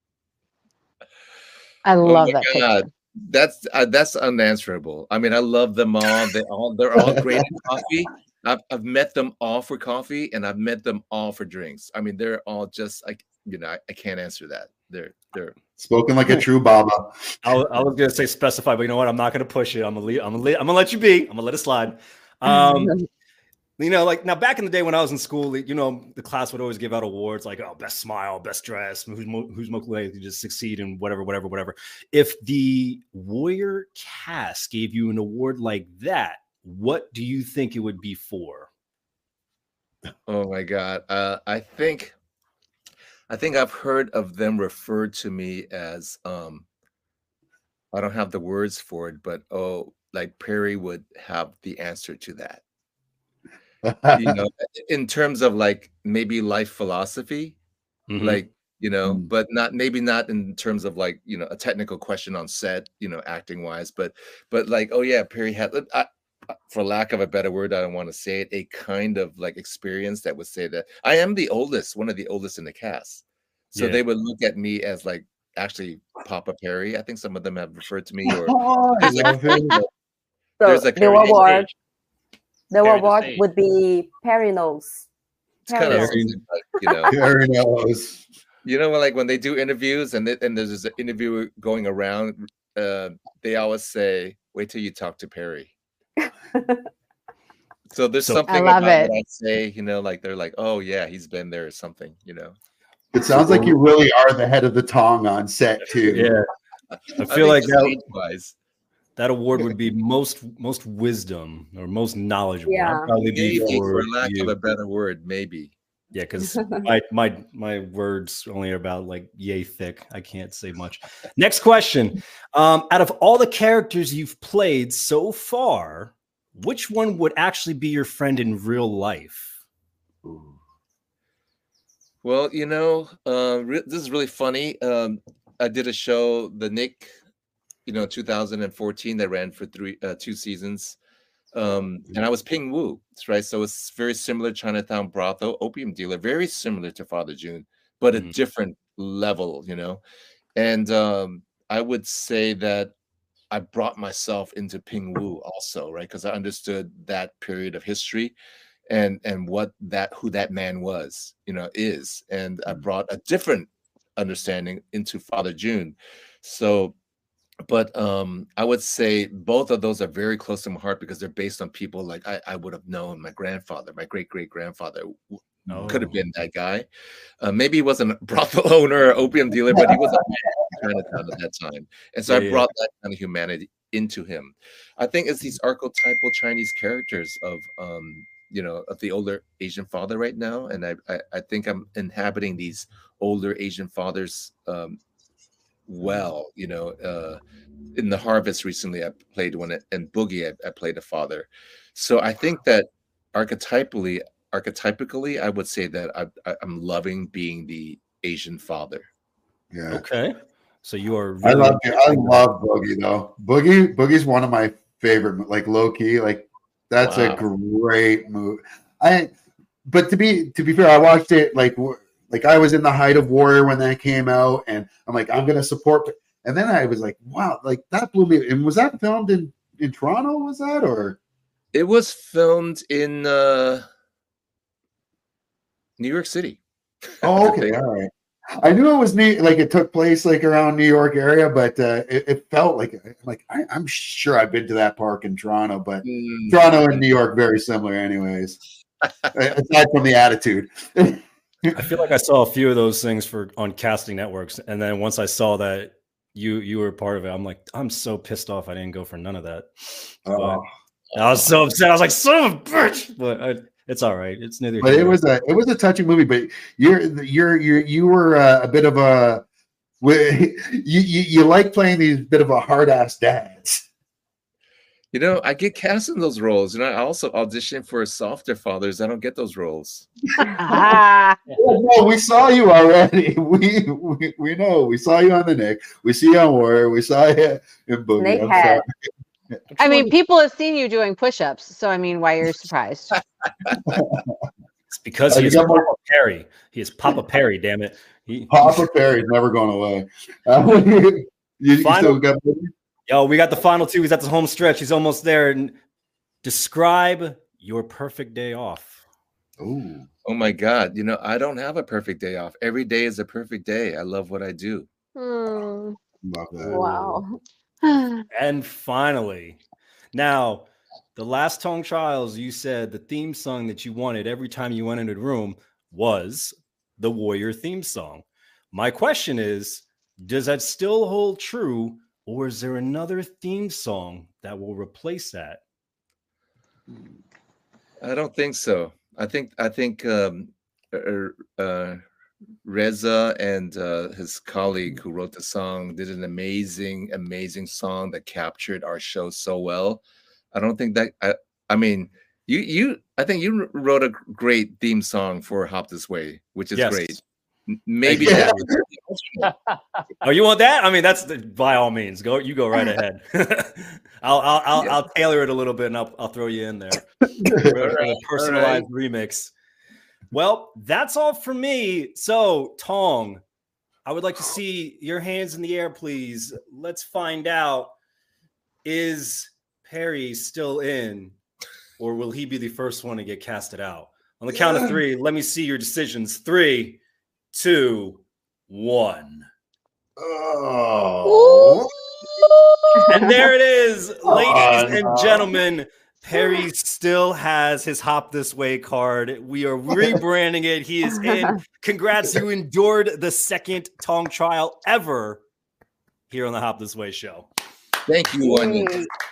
I love Oh my that God. picture. That's uh, that's unanswerable. I mean, I love them all. They all they're all great at coffee. I've I've met them all for coffee, and I've met them all for drinks. I mean, they're all just like, you know, I, I can't answer that. They're they're Spoken like a true Baba. I, was- I was gonna say specify, but you know what? I'm not gonna push it. I'm gonna leave, I'm gonna leave, I'm gonna let you be. I'm gonna let it slide. Um, you know, like now back in the day when I was in school, you know, the class would always give out awards like, oh, best smile, best dress, who's mo- who's most likely to just succeed in whatever, whatever, whatever. If the Warrior cast gave you an award like that, what do you think it would be for? Oh my God. Uh, I think I think I've heard of them referred to me as um I don't have the words for it, but oh, like Perry would have the answer to that. You know, in terms of like maybe life philosophy, Mhm. like, you know, Mm. but not maybe not in terms of like, you know, a technical question on set, you know, acting wise, but but like, oh yeah, Perry had I, I- for lack of a better word, I don't want to say it, a kind of like experience that would say that I am the oldest, one of the oldest in the cast. So Yeah. they would look at me as like actually Papa Perry. I think some of them have referred to me, or Oh, I there's a, love him. So there's a the Perry the award, Sage. the Perry the award Sage. would be Perry knows. it's kind of Perry knows. like, you know, Perry knows. you know, like when they do interviews and th- and there's this interview going around, uh, they always say, "Wait till you talk to Perry." So there's So- something I love about it. what I say, you know, like they're like, "Oh yeah, he's been there" or something, you know. It sounds like you really are the head of the tongue on set too. Yeah. I I feel think like just that, age-wise. that award would be most most wisdom or most knowledgeable. Yeah. That'd probably be Maybe, for for lack you. of a better word, maybe. Yeah, because my my my words only are about like yay thick. I can't say much. Next question. Um, out of all the characters you've played so far, which one would actually be your friend in real life? Well, you know, uh, re- this is really funny. Um, I did a show, The Nick, you know, two thousand fourteen that ran for three, uh, two seasons. Um, and I was Ping Wu, right? So it's very similar Chinatown brothel, opium dealer, very similar to Father June, but a Mhm. different level, you know. And um, I would say that I brought myself into Ping Wu also, right? Because I understood that period of history and and what that who that man was, you know, is. And I brought a different understanding into Father June. So but um I would say both of those are very close to my heart because they're based on people like I, I would have known. My grandfather, my great great grandfather could have Oh. been that guy. Uh, maybe he wasn't a brothel owner or opium dealer, but he was a man in Chinatown at that time. And so Yeah, I yeah. brought that kind of humanity into him. I think it's these archetypal Chinese characters of um you know of the older Asian father right now, and I I, I think I'm inhabiting these older Asian fathers um well, you know. Uh, in The Harvest recently, I played one, and Boogie, I, I played a father. So I think that archetypally, archetypically, I would say that I, I, I'm loving being the Asian father. Yeah. Okay. So you are I really love I love Boogie though. Boogie Boogie's one of my favorite, like low key. Like that's Wow. a great movie. I but to be to be fair, I watched it like w- like I was in the height of Warrior when that came out, and I'm like, I'm gonna support. And then I was like, wow, like that blew me. And was that filmed in in Toronto? Was that or It was filmed in uh, New York City. oh, okay, all right. I knew it was neat, like it took place like around New York area, but uh, it, it felt like like I, I'm sure I've been to that park in Toronto, but Mm. Toronto and New York very similar, anyways. Aside from the attitude. I feel like I saw a few of those things for on casting networks, and then once I saw that you you were part of it. I'm like, I'm so pissed off I didn't go for none of that. Oh. But I was so upset. I was like, son of a bitch. But I, it's all right. It's neither. But it was a it was a touching movie. But you're you're you're you were uh, a bit of a you you you like playing these bit of a hard ass dads. You know, I get cast in those roles. You know, I also audition for softer fathers. I don't get those roles. Ah, No, we saw you already. We, we we know. We saw you on the Nick. We see you on Warrior. We saw you in Boogie. I'm Snakehead. sorry. I mean, people have seen you doing push-ups, so I mean, why you're surprised? It's because Oh, he you is got more- Papa Perry. He is Papa Perry. Damn it. He, Papa Perry's never going away. Uh, you, you Final- still got Yo, we got the final two. He's at the home stretch. He's almost there. And describe your perfect day off. Ooh. Oh my God. You know, I don't have a perfect day off. Every day is a perfect day. I love what I do. Hmm. Love that. Wow. And finally, now the last Tong Trials, you said the theme song that you wanted every time you went into the room was the Warrior theme song. My question is, does that still hold true, or is there another theme song that will replace that? I don't think so. I think I think um, uh, uh, Reza and uh, his colleague who wrote the song did an amazing, amazing song that captured our show so well. I don't think that. I, I mean, you you. I think you wrote a great theme song for Hop This Way, which is Yes. great. M- Maybe Yeah. that was the original. Oh, you want that? I mean, that's the, by all means. Go, you go right ahead. I'll, I'll, I'll, Yeah. I'll tailor it a little bit, and I'll, I'll throw you in there for, for right, the personalized remix. Well, that's all for me. So, Tong, I would like to see your hands in the air, please. Let's find out: is Perry still in, or will he be the first one to get casted out? On the count of three, let me see your decisions. Three, two, one. Oh. And there it is, ladies Oh, and no. gentlemen. Perry still has his Hop This Way card. We are rebranding it. He is in. Congrats, you endured the second Tong trial ever here on the Hop This Way show. Thank you, Onion.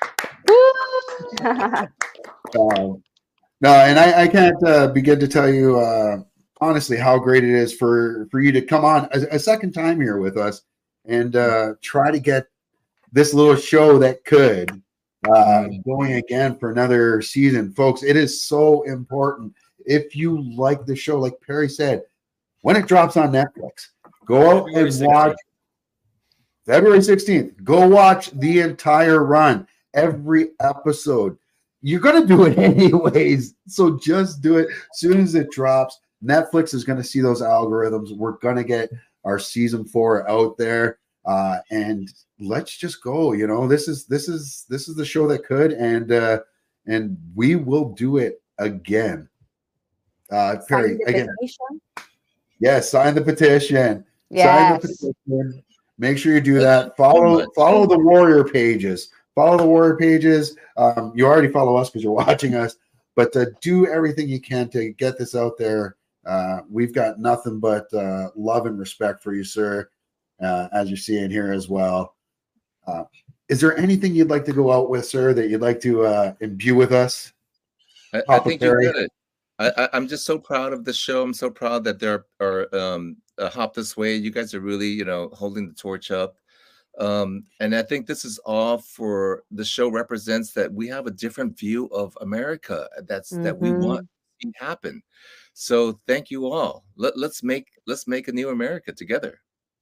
Um, no, and I, I can't uh, begin to tell you uh, honestly how great it is for for you to come on a, a second time here with us and uh, try to get this little show that could uh, going again for another season, folks. It is so important. If you like the show, like Perry said, when it drops on Netflix, go out February and watch. February sixteenth. Go watch the entire run, every episode. You're going to do it anyways, so just do it. As soon as it drops, Netflix is going to see those algorithms. We're going to get our season four out there, uh, and let's just go. You know, this is this is this is the show that could, and uh, and we will do it again. Uh, Perry, Sign the again, petition. yes, sign the petition. Sign Yes. the petition. Make sure you do that. Follow follow the Warrior pages. Follow the Warrior pages. Um, you already follow us because you're watching us, but uh, do everything you can to get this out there. Uh, we've got nothing but uh, love and respect for you, sir, uh, as you're seeing here as well. Uh, is there anything you'd like to go out with, sir, that you'd like to uh, imbue with us? I, I Papa think you Perry. did it. I, I, I'm just so proud of the show. I'm so proud that there are um, uh, Hop This Way. You guys are really, you know, holding the torch up. Um, and I think this is all for the show represents that we have a different view of America. That's that we Mhm. want to see happen. So thank you all. Let, let's make let's make a new America together.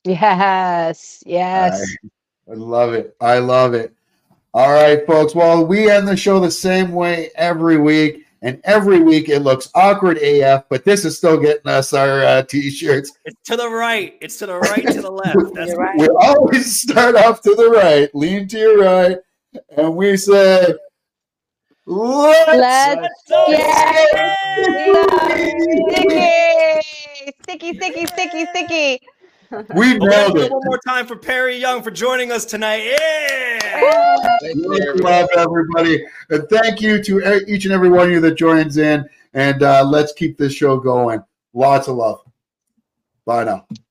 Yes. Yes. I love it. I love it. All right, folks. Well, we end the show the same way every week. And every week it looks awkward A F, but this is still getting us our uh, t-shirts. It's to the right. It's to the right, to the left. That's You're right. We always start off to the right, lean to your right, and we say, let's, Let's go. get sticky, sticky, sticky, sticky, sticky. We Okay, nailed do it. it one more time for Perry Young for joining us tonight. Yeah. Thank you, Much everybody. love, everybody. And thank you to e- each and every one of you that joins in. And uh, let's keep this show going. Lots of love. Bye now.